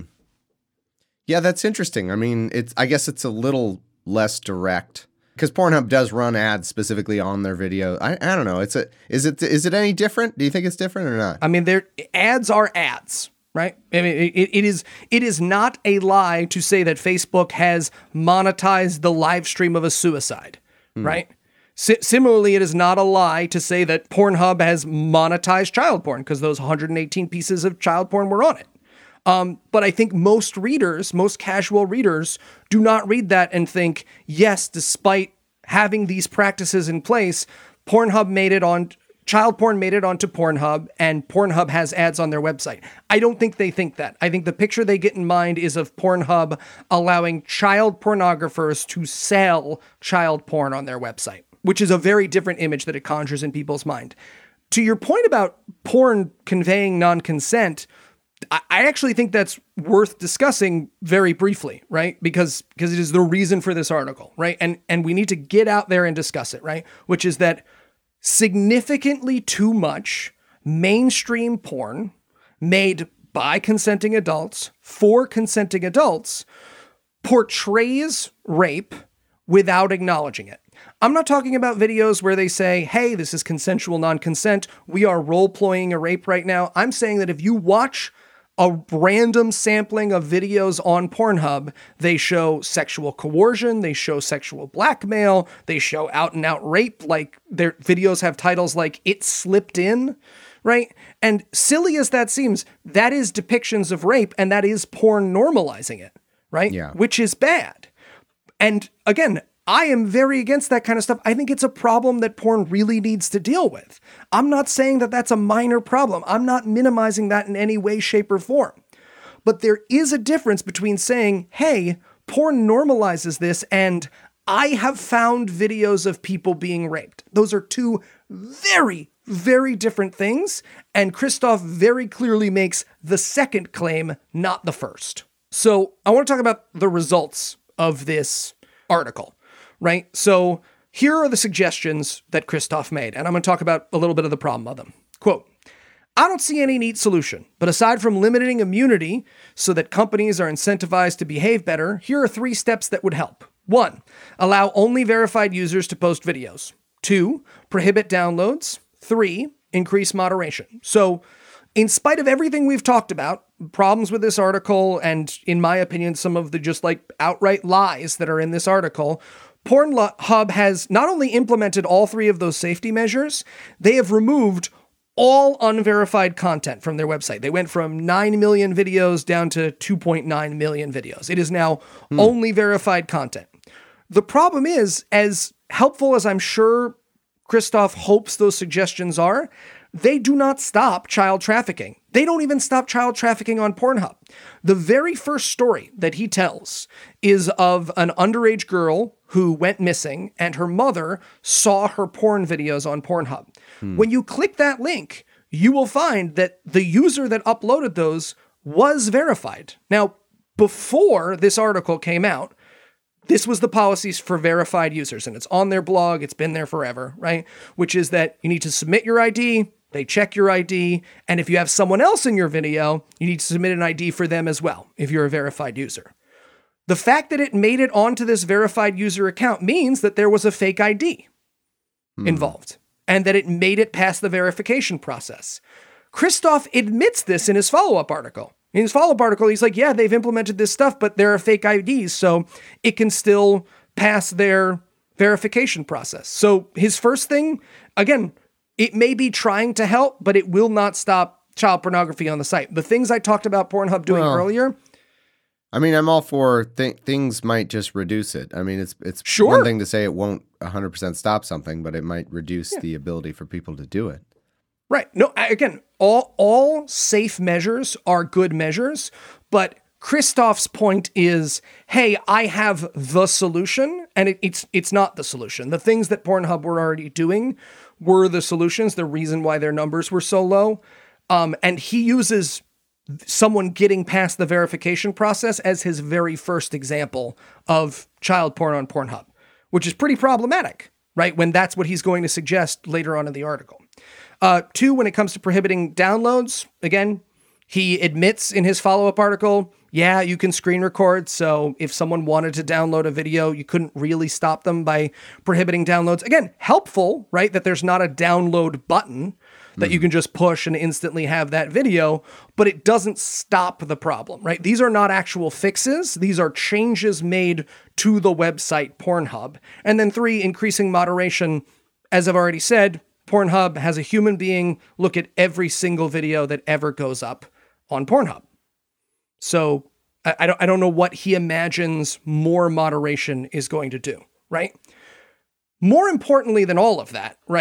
Yeah, that's interesting. I mean, it's. I guess it's a little less direct because Pornhub does run ads specifically on their video. I, I don't know. It's a. Is it is it any different? Do you think it's different or not? I mean, their ads are ads, right? I mean, it, it is it is not a lie to say that Facebook has monetized the live stream of a suicide, hmm. right? S- similarly, it is not a lie to say that Pornhub has monetized child porn because those one hundred eighteen pieces of child porn were on it. Um, but I think most readers, most casual readers, do not read that and think, yes, despite having these practices in place, Pornhub made it on child porn made it onto Pornhub and Pornhub has ads on their website. I don't think they think that. I think the picture they get in mind is of Pornhub allowing child pornographers to sell child porn on their website, which is a very different image that it conjures in people's mind. To your point about porn conveying non-consent, I actually think that's worth discussing very briefly, right? Because because it is the reason for this article, right? And and we need to get out there and discuss it, right? Which is that significantly too much mainstream porn made by consenting adults for consenting adults portrays rape without acknowledging it. I'm not talking about videos where they say, hey, this is consensual non-consent. We are role-playing a rape right now. I'm saying that if you watch a random sampling of videos on Pornhub, they show sexual coercion, they show sexual blackmail, they show out and out rape, like their videos have titles like It Slipped In, right? And silly as that seems, that is depictions of rape and that is porn normalizing it, right? Yeah. Which is bad. And again, I am very against that kind of stuff. I think it's a problem that porn really needs to deal with. I'm not saying that that's a minor problem. I'm not minimizing that in any way, shape, or form. But there is a difference between saying, hey, porn normalizes this, and I have found videos of people being raped. Those are two very, very different things. And Christoph very clearly makes the second claim, not the first. So I want to talk about the results of this article. Right? So here are the suggestions that Christoph made, and I'm going to talk about a little bit of the problem of them. Quote, I don't see any neat solution, but aside from limiting immunity so that companies are incentivized to behave better, here are three steps that would help. One, allow only verified users to post videos. Two, prohibit downloads. Three, increase moderation. So in spite of everything we've talked about, problems with this article, and in my opinion, some of the just like outright lies that are in this article, Pornhub has not only implemented all three of those safety measures, they have removed all unverified content from their website. They went from nine million videos down to two point nine million videos. It is now hmm. only verified content. The problem is, as helpful as I'm sure Christoph hopes those suggestions are, they do not stop child trafficking. They don't even stop child trafficking on Pornhub. The very first story that he tells is of an underage girl who went missing and her mother saw her porn videos on Pornhub. Hmm. When you click that link, you will find that the user that uploaded those was verified. Now, before this article came out, this was the policies for verified users, and it's on their blog. It's been there forever, right? Which is that you need to submit your I D, they check your I D, and if you have someone else in your video, you need to submit an I D for them as well, if you're a verified user. The fact that it made it onto this verified user account means that there was a fake I D hmm. involved, and that it made it past the verification process. Christoph admits this in his follow-up article. In his follow-up article, he's like, yeah, they've implemented this stuff, but there are fake I Ds, so it can still pass their verification process. So his first thing, again, it may be trying to help, but it will not stop child pornography on the site. The things I talked about Pornhub doing well, earlier. I mean, I'm all for th- things might just reduce it. I mean, it's it's sure. one thing to say it won't one hundred percent stop something, but it might reduce yeah. the ability for people to do it. Right. No, again, all all safe measures are good measures, but Christoph's point is, hey, I have the solution, and it, it's it's not the solution. The things that Pornhub were already doing were the solutions, the reason why their numbers were so low. Um, and he uses someone getting past the verification process as his very first example of child porn on Pornhub, which is pretty problematic, right? When that's what he's going to suggest later on in the article. Uh, two, when it comes to prohibiting downloads, again, he admits in his follow-up article, yeah, you can screen record. So if someone wanted to download a video, you couldn't really stop them by prohibiting downloads. Again, helpful, right? That there's not a download button that mm. you can just push and instantly have that video, but it doesn't stop the problem, right? These are not actual fixes. These are changes made to the website Pornhub. And then three, increasing moderation. As I've already said, Pornhub has a human being look at every single video that ever goes up on Pornhub. So I, I don't I don't know what he imagines more moderation is going to do, right? More importantly than all of that, right?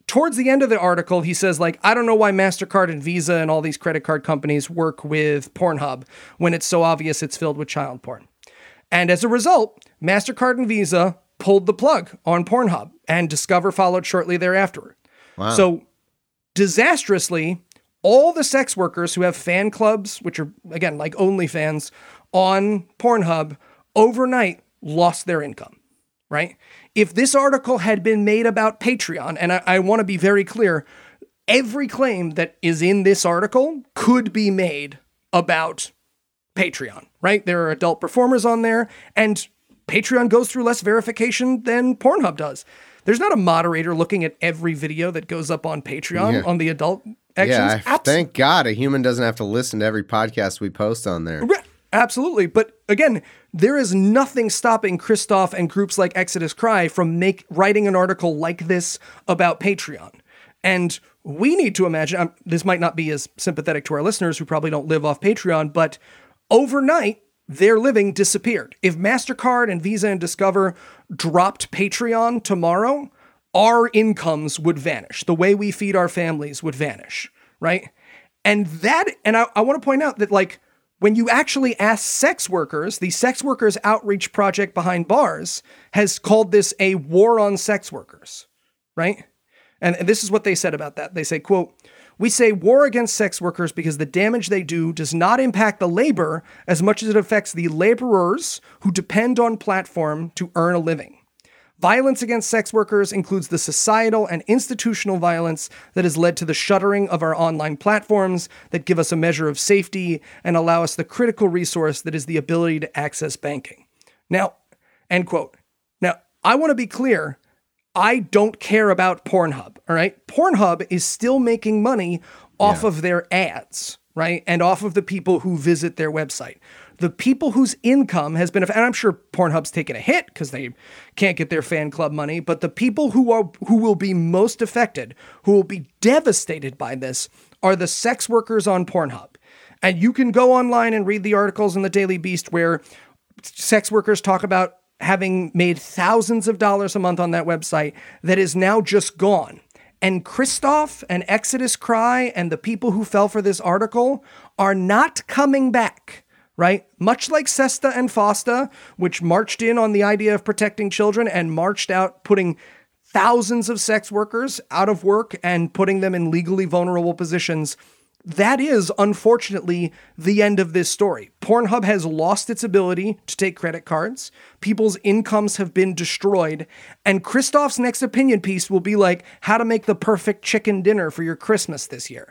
towards the end of the article, he says, like, I don't know why MasterCard and Visa and all these credit card companies work with Pornhub when it's so obvious it's filled with child porn. And as a result, MasterCard and Visa pulled the plug on Pornhub, and Discover followed shortly thereafter. Wow. So disastrously, all the sex workers who have fan clubs, which are, again, like OnlyFans, on Pornhub, overnight lost their income, right? If this article had been made about Patreon, and I, I want to be very clear, every claim that is in this article could be made about Patreon, right? There are adult performers on there, and Patreon goes through less verification than Pornhub does. There's not a moderator looking at every video that goes up on Patreon Yeah. on the adult actions. Yeah, I- thank God a human doesn't have to listen to every podcast we post on there. Right, absolutely. But again, there is nothing stopping Christoph and groups like Exodus Cry from make writing an article like this about Patreon. And we need to imagine, um, this might not be as sympathetic to our listeners who probably don't live off Patreon, but overnight, their living disappeared. If MasterCard and Visa and Discover dropped Patreon tomorrow, our incomes would vanish. The way we feed our families would vanish, right? And that, and I, I want to point out that, like, when you actually ask sex workers, the Sex Workers Outreach Project Behind Bars has called this a war on sex workers, right? And, and this is what they said about that. They say, quote, "We say war against sex workers because the damage they do does not impact the labor as much as it affects the laborers who depend on platform to earn a living. Violence against sex workers includes the societal and institutional violence that has led to the shuttering of our online platforms that give us a measure of safety and allow us the critical resource that is the ability to access banking." Now, end quote. Now, I want to be clear. I don't care about Pornhub, all right? Pornhub is still making money off Yeah. of their ads, right? And off of the people who visit their website. The people whose income has been, and I'm sure Pornhub's taken a hit because they can't get their fan club money, but the people who are who will be most affected, who will be devastated by this, are the sex workers on Pornhub. And you can go online and read the articles in the Daily Beast where sex workers talk about having made thousands of dollars a month on that website that is now just gone. And Christoph and Exodus Cry and the people who fell for this article are not coming back, right? Much like Sesta and Fosta, which marched in on the idea of protecting children and marched out putting thousands of sex workers out of work and putting them in legally vulnerable positions. That is, unfortunately, the end of this story. Pornhub has lost its ability to take credit cards. People's incomes have been destroyed. And Christoph's next opinion piece will be like, how to make the perfect chicken dinner for your Christmas this year.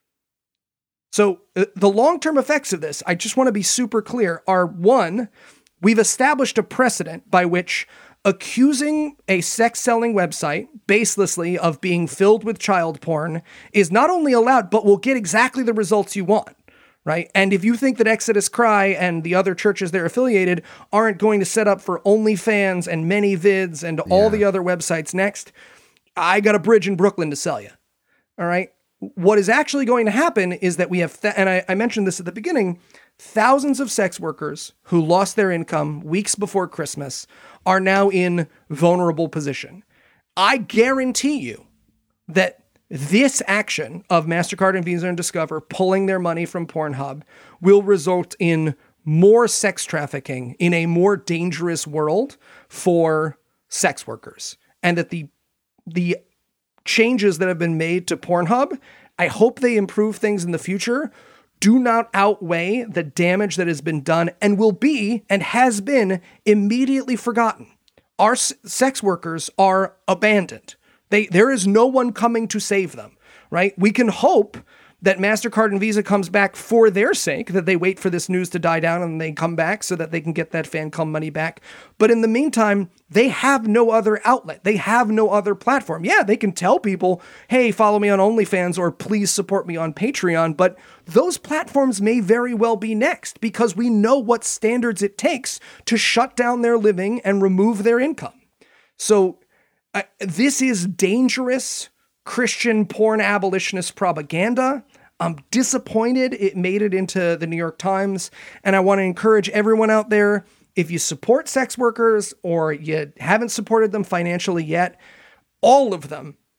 So uh, the long-term effects of this, I just want to be super clear, are one, we've established a precedent by which accusing a sex-selling website baselessly of being filled with child porn is not only allowed, but will get exactly the results you want, right? And if you think that Exodus Cry and the other churches they're affiliated aren't going to set up for OnlyFans and ManyVids and all Yeah. the other websites next, I got a bridge in Brooklyn to sell you, all right? What is actually going to happen is that we have, th- and I, I mentioned this at the beginning, thousands of sex workers who lost their income weeks before Christmas are now in vulnerable position. I guarantee you that this action of MasterCard and Visa and Discover pulling their money from Pornhub will result in more sex trafficking in a more dangerous world for sex workers. And that the the changes that have been made to Pornhub, I hope they improve things in the future, do not outweigh the damage that has been done and will be and has been immediately forgotten. Our s- sex workers are abandoned. They, there is no one coming to save them, right? We can hope that MasterCard and Visa comes back for their sake, that they wait for this news to die down and they come back so that they can get that fan club money back. But in the meantime, they have no other outlet. They have no other platform. Yeah, they can tell people, hey, follow me on OnlyFans or please support me on Patreon. But those platforms may very well be next because we know what standards it takes to shut down their living and remove their income. So uh, this is dangerous Christian porn abolitionist propaganda. I'm disappointed it made it into the New York Times. And I want to encourage everyone out there, if you support sex workers or you haven't supported them financially yet, all of them,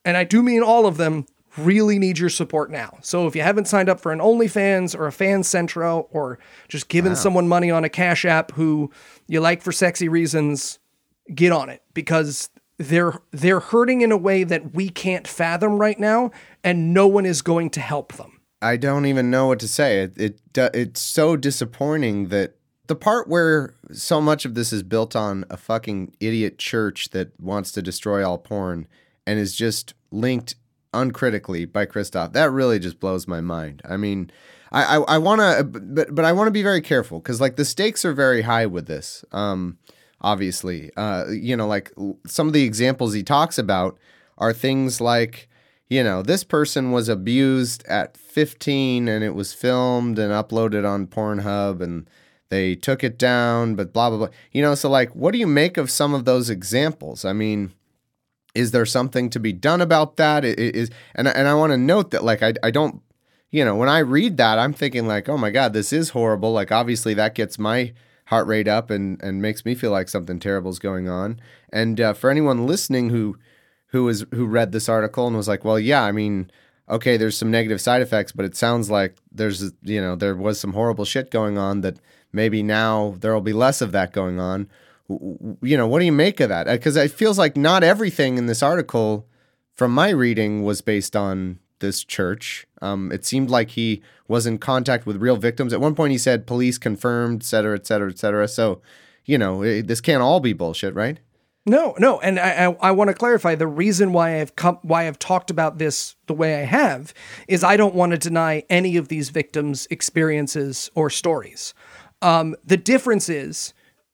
and I do mean all of them, really need your support now. So if you haven't signed up for an OnlyFans or a Fan Centro or just giving wow. someone money on a Cash App who you like for sexy reasons, get on it, because they're they're hurting in a way that we can't fathom right now, and no one is going to help them. I don't even know what to say. It, it it's so disappointing that the part where so much of this is built on a fucking idiot church that wants to destroy all porn and is just linked uncritically by Christoph, that really just blows my mind. I mean, I I, I want to, but but I want to be very careful because like the stakes are very high with this. Um, obviously, uh, you know, like some of the examples he talks about are things like, you know, this person was abused at fifteen and it was filmed and uploaded on Pornhub and they took it down, but blah, blah, blah. You know, so like, what do you make of some of those examples? I mean, is there something to be done about that? It is, and, and I want to note that, like, I, I don't, you know, when I read that, I'm thinking like, oh my God, this is horrible. Like, obviously that gets my heart rate up and, and makes me feel like something terrible is going on. And uh, for anyone listening who, who is, who read this article and was like, well, yeah, I mean, okay, there's some negative side effects, but it sounds like there's, you know, there was some horrible shit going on that maybe now there will be less of that going on. You know, what do you make of that? Because it feels like not everything in this article, from my reading, was based on this church. Um, it seemed like he was in contact with real victims. At one point he said police confirmed, et cetera, et cetera, et cetera. So, you know, it, this can't all be bullshit, right? No, no. And I, I, I want to clarify the reason why I've come, why I've talked about this the way I have is I don't want to deny any of these victims' experiences or stories. Um, the difference is,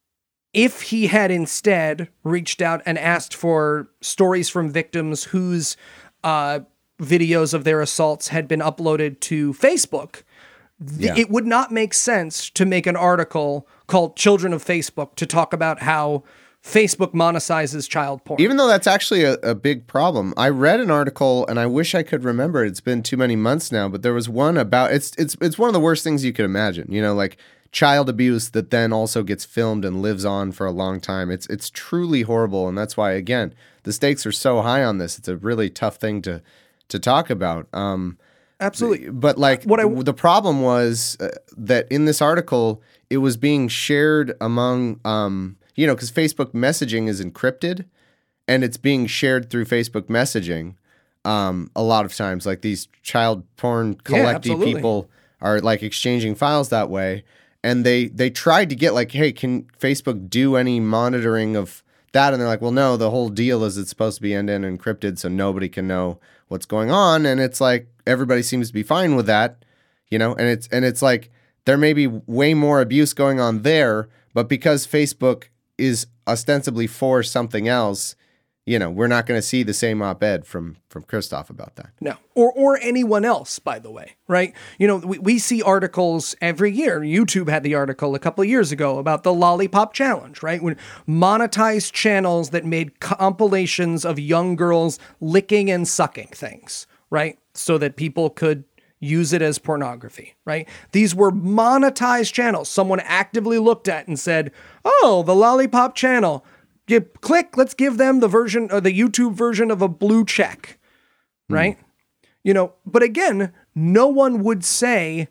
if he had instead reached out and asked for stories from victims whose uh, videos of their assaults had been uploaded to Facebook, th- yeah. it would not make sense to make an article called Children of Facebook to talk about how Facebook monetizes child porn. Even though that's actually a, a big problem. I read an article, and I wish I could remember it. It's been too many months now, but there was one about, it's it's it's one of the worst things you could imagine, you know, like child abuse that then also gets filmed and lives on for a long time. It's it's truly horrible, and that's why, again, the stakes are so high on this. It's a really tough thing to to talk about. Um, Absolutely. But like, what I, the problem was uh, that in this article, it was being shared among, um, you know, because Facebook messaging is encrypted, and it's being shared through Facebook messaging um, a lot of times. Like these child porn collecting yeah, people are like exchanging files that way. And they, they tried to get like, hey, can Facebook do any monitoring of that? And they're like, well, no, the whole deal is it's supposed to be end-to-end encrypted so nobody can know what's going on. And it's like, everybody seems to be fine with that, you know? And it's, and it's like, there may be way more abuse going on there, but because Facebook is ostensibly for something else, you know, we're not going to see the same op-ed from from Christoph about that. No, or or anyone else, by the way, right? You know, we, we see articles every year. YouTube had the article a couple of years ago about the Lollipop Challenge, right? When monetized channels that made compilations of young girls licking and sucking things, right? So that people could use it as pornography, right? These were monetized channels. Someone actively looked at and said, oh, the Lollipop Channel. You click, let's give them the version or the YouTube version of a blue check, right? Mm. You know, but again, no one would say,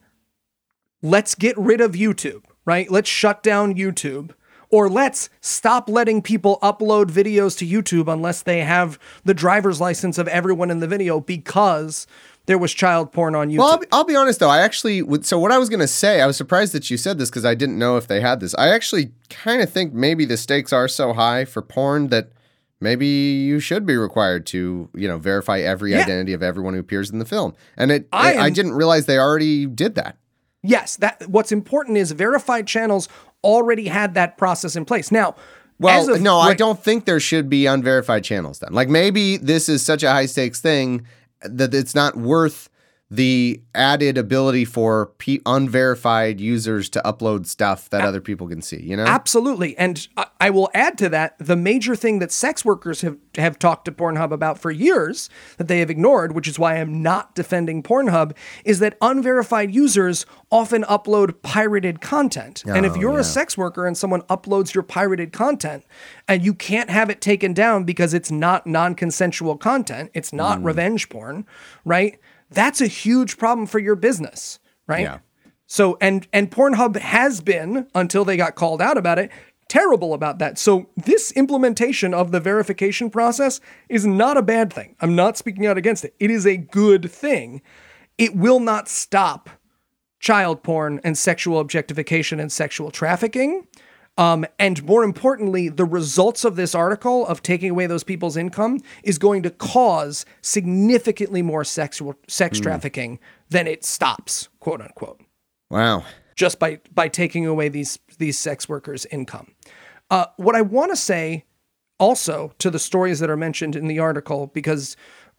let's get rid of YouTube, right? Let's shut down YouTube, or let's stop letting people upload videos to YouTube unless they have the driver's license of everyone in the video because there was child porn on YouTube. Well, I'll be, I'll be honest, though. I actually would. So what I was going to say, I was surprised that you said this because I didn't know if they had this. I actually kind of think maybe the stakes are so high for porn that maybe you should be required to, you know, verify every yeah. identity of everyone who appears in the film. And it, I, it, am, I didn't realize they already did that. Yes. That what's important is verified channels already had that process in place. Now, well, of, no, I don't think there should be unverified channels then. Like maybe this is such a high stakes thing that it's not worth the added ability for p- unverified users to upload stuff that other people can see, you know? Absolutely. And I, I will add to that, the major thing that sex workers have, have talked to Pornhub about for years that they have ignored, which is why I'm not defending Pornhub, is that unverified users often upload pirated content. Oh, and if you're yeah. a sex worker and someone uploads your pirated content and you can't have it taken down because it's not non-consensual content, it's not mm. revenge porn, right? That's a huge problem for your business, right? Yeah. So, and and Pornhub has been, until they got called out about it, terrible about that. So this implementation of the verification process is not a bad thing. I'm not speaking out against it. It is a good thing. It will not stop child porn and sexual objectification and sexual trafficking. Um, and more importantly, the results of this article of taking away those people's income is going to cause significantly more sexual sex mm. trafficking than it stops, quote unquote. Wow. Just by, by taking away these, these sex workers' income. Uh, what I want to say also to the stories that are mentioned in the article, because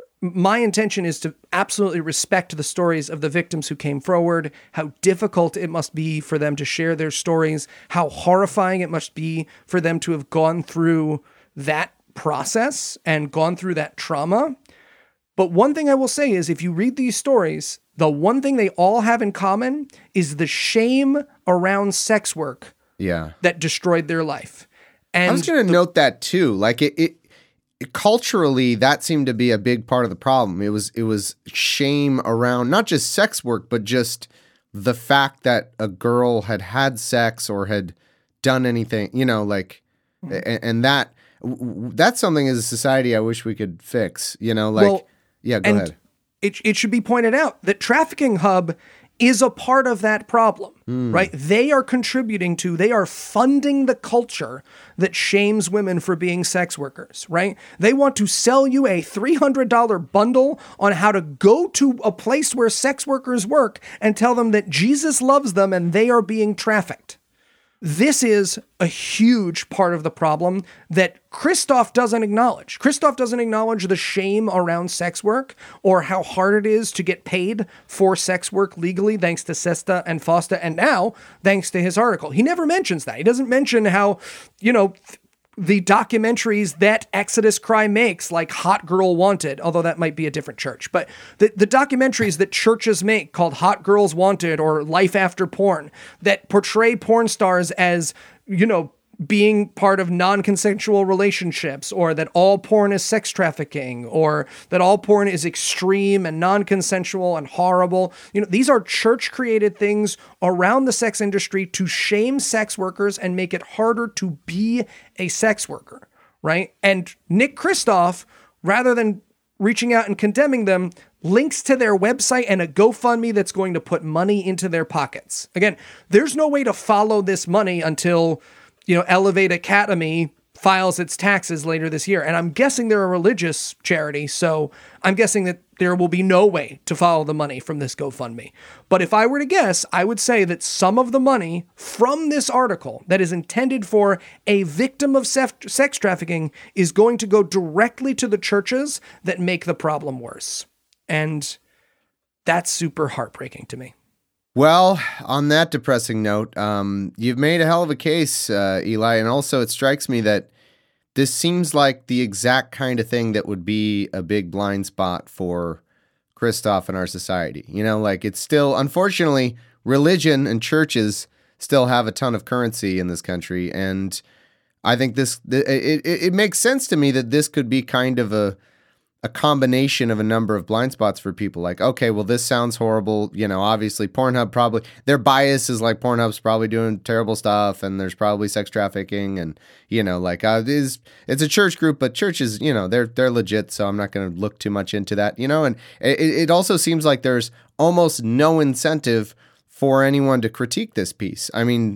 my intention is to absolutely respect the stories of the victims who came forward, how difficult it must be for them to share their stories, how horrifying it must be for them to have gone through that process and gone through that trauma. But one thing I will say is if you read these stories, the one thing they all have in common is the shame around sex work yeah. that destroyed their life. And I was going to note that too. Like it, it culturally, that seemed to be a big part of the problem. It was it was shame around not just sex work, but just the fact that a girl had had sex or had done anything, you know, like, mm-hmm. and, and that that's something as a society I wish we could fix, you know, like, well, yeah, go ahead. It, it should be pointed out that Trafficking Hub is a part of that problem, mm. right? They are contributing to, they are funding the culture that shames women for being sex workers, right? They want to sell you a three hundred dollars bundle on how to go to a place where sex workers work and tell them that Jesus loves them and they are being trafficked. This is a huge part of the problem that Christoph doesn't acknowledge. Christoph doesn't acknowledge the shame around sex work or how hard it is to get paid for sex work legally, thanks to SESTA and FOSTA, and now thanks to his article. He never mentions that. He doesn't mention how, you know, the documentaries that Exodus Cry makes, like Hot Girl Wanted, although that might be a different church, but the, the documentaries that churches make called Hot Girls Wanted or Life After Porn that portray porn stars as, you know, being part of non-consensual relationships, or that all porn is sex trafficking, or that all porn is extreme and non-consensual and horrible. You know, these are church-created things around the sex industry to shame sex workers and make it harder to be a sex worker, right? And Nick Christoph, rather than reaching out and condemning them, links to their website and a GoFundMe that's going to put money into their pockets. Again, there's no way to follow this money until, you know, Elevate Academy files its taxes later this year. And I'm guessing they're a religious charity, so I'm guessing that there will be no way to follow the money from this GoFundMe. But if I were to guess, I would say that some of the money from this article that is intended for a victim of sex trafficking is going to go directly to the churches that make the problem worse. And that's super heartbreaking to me. Well, on that depressing note, um, you've made a hell of a case, uh, Eli, and also it strikes me that this seems like the exact kind of thing that would be a big blind spot for Christoph in our society. You know, like it's still, unfortunately, religion and churches still have a ton of currency in this country, and I think this it it, it makes sense to me that this could be kind of a a combination of a number of blind spots for people. Like, okay, well, this sounds horrible. You know, obviously Pornhub probably, their bias is like Pornhub's probably doing terrible stuff and there's probably sex trafficking and, you know, like uh, it is, it's a church group, but churches, you know, they're, they're legit. So I'm not going to look too much into that, you know, and it, it also seems like there's almost no incentive for anyone to critique this piece. I mean,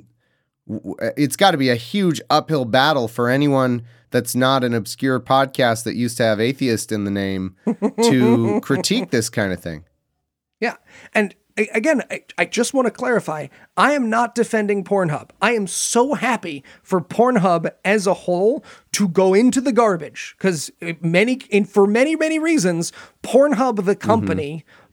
it's got to be a huge uphill battle for anyone that's not an obscure podcast that used to have atheist in the name to critique this kind of thing. Yeah. And again, I, I just want to clarify, I am not defending Pornhub. I am so happy for Pornhub as a whole to go into the garbage because many, and for many, many reasons, Pornhub, the company, mm-hmm.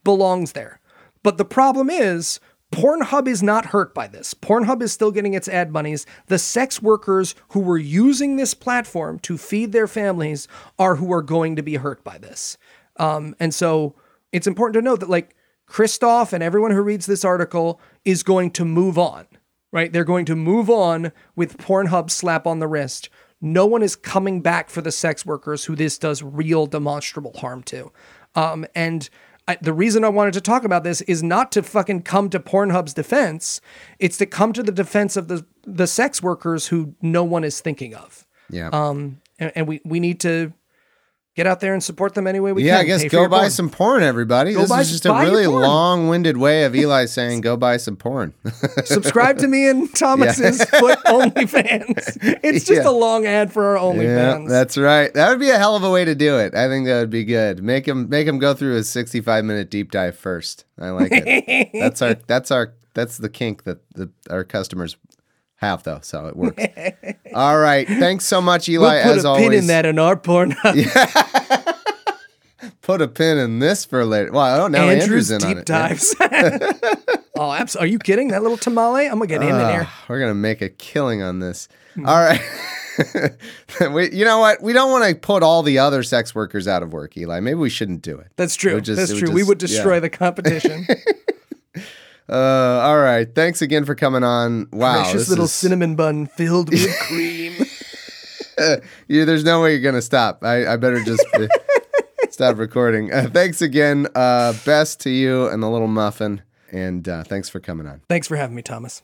belongs there. But the problem is, Pornhub is not hurt by this. Pornhub is still getting its ad monies. The sex workers who were using this platform to feed their families are who are going to be hurt by this. Um, and so it's important to note that, like, Christoph and everyone who reads this article is going to move on, right? They're going to move on with Pornhub slap on the wrist. No one is coming back for the sex workers who this does real demonstrable harm to. Um, and I, the reason I wanted to talk about this is not to fucking come to Pornhub's defense. It's to come to the defense of the, the sex workers who no one is thinking of. Yeah. Um, and, and we, we need to get out there and support them any way we yeah, can. I guess Pay for go your buy porn. some porn, everybody. Go this buy- is just a buy your really porn. long-winded way of Eli saying, go buy some porn. Subscribe to me and Thomas's Foot OnlyFans. It's just Yeah. a long ad for our Yeah, OnlyFans. that's right. That would be a hell of a way to do it. I think that would be good. Make him make him go through a sixty-five minute deep dive first. I like it. that's our that's our that's the kink that the, our customers have, though, so it works. All right, thanks so much, Eli. We'll put as a always, pin in that in our Pornhub. put a pin in this for later. Well, oh, now Andrew's Andrew's in deep on it. dives. Oh, abs- are you kidding? That little tamale? I'm gonna get him in there. Ah, we're gonna make a killing on this. Hmm. All right. we, you know what? We don't want to put all the other sex workers out of work, Eli. Maybe we shouldn't do it. That's true. would just- That's it would true. we just- would destroy yeah. the competition. Uh, all right. Thanks again for coming on. Wow. Precious this little is- cinnamon bun filled with cream. you, there's no way you're gonna stop. I, I better just uh, stop recording. Uh, thanks again. Uh, best to you and the little muffin. And uh, thanks for coming on. Thanks for having me, Thomas.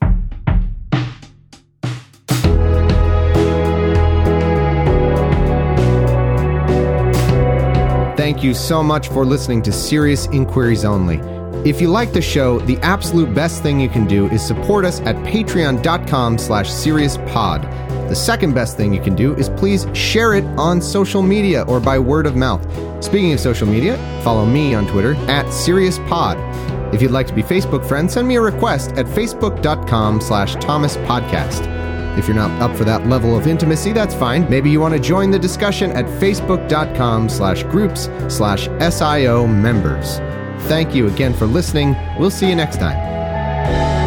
Thank you so much for listening to Serious Inquiries Only. If you like the show, the absolute best thing you can do is support us at patreon.com slash seriouspod. The second best thing you can do is please share it on social media or by word of mouth. Speaking of social media, follow me on Twitter at seriouspod. If you'd like to be Facebook friends, send me a request at facebook.com slash Thomas Podcast. If you're not up for that level of intimacy, that's fine. Maybe you want to join the discussion at facebook.com slash groups slash SIO members. Thank you again for listening. We'll see you next time.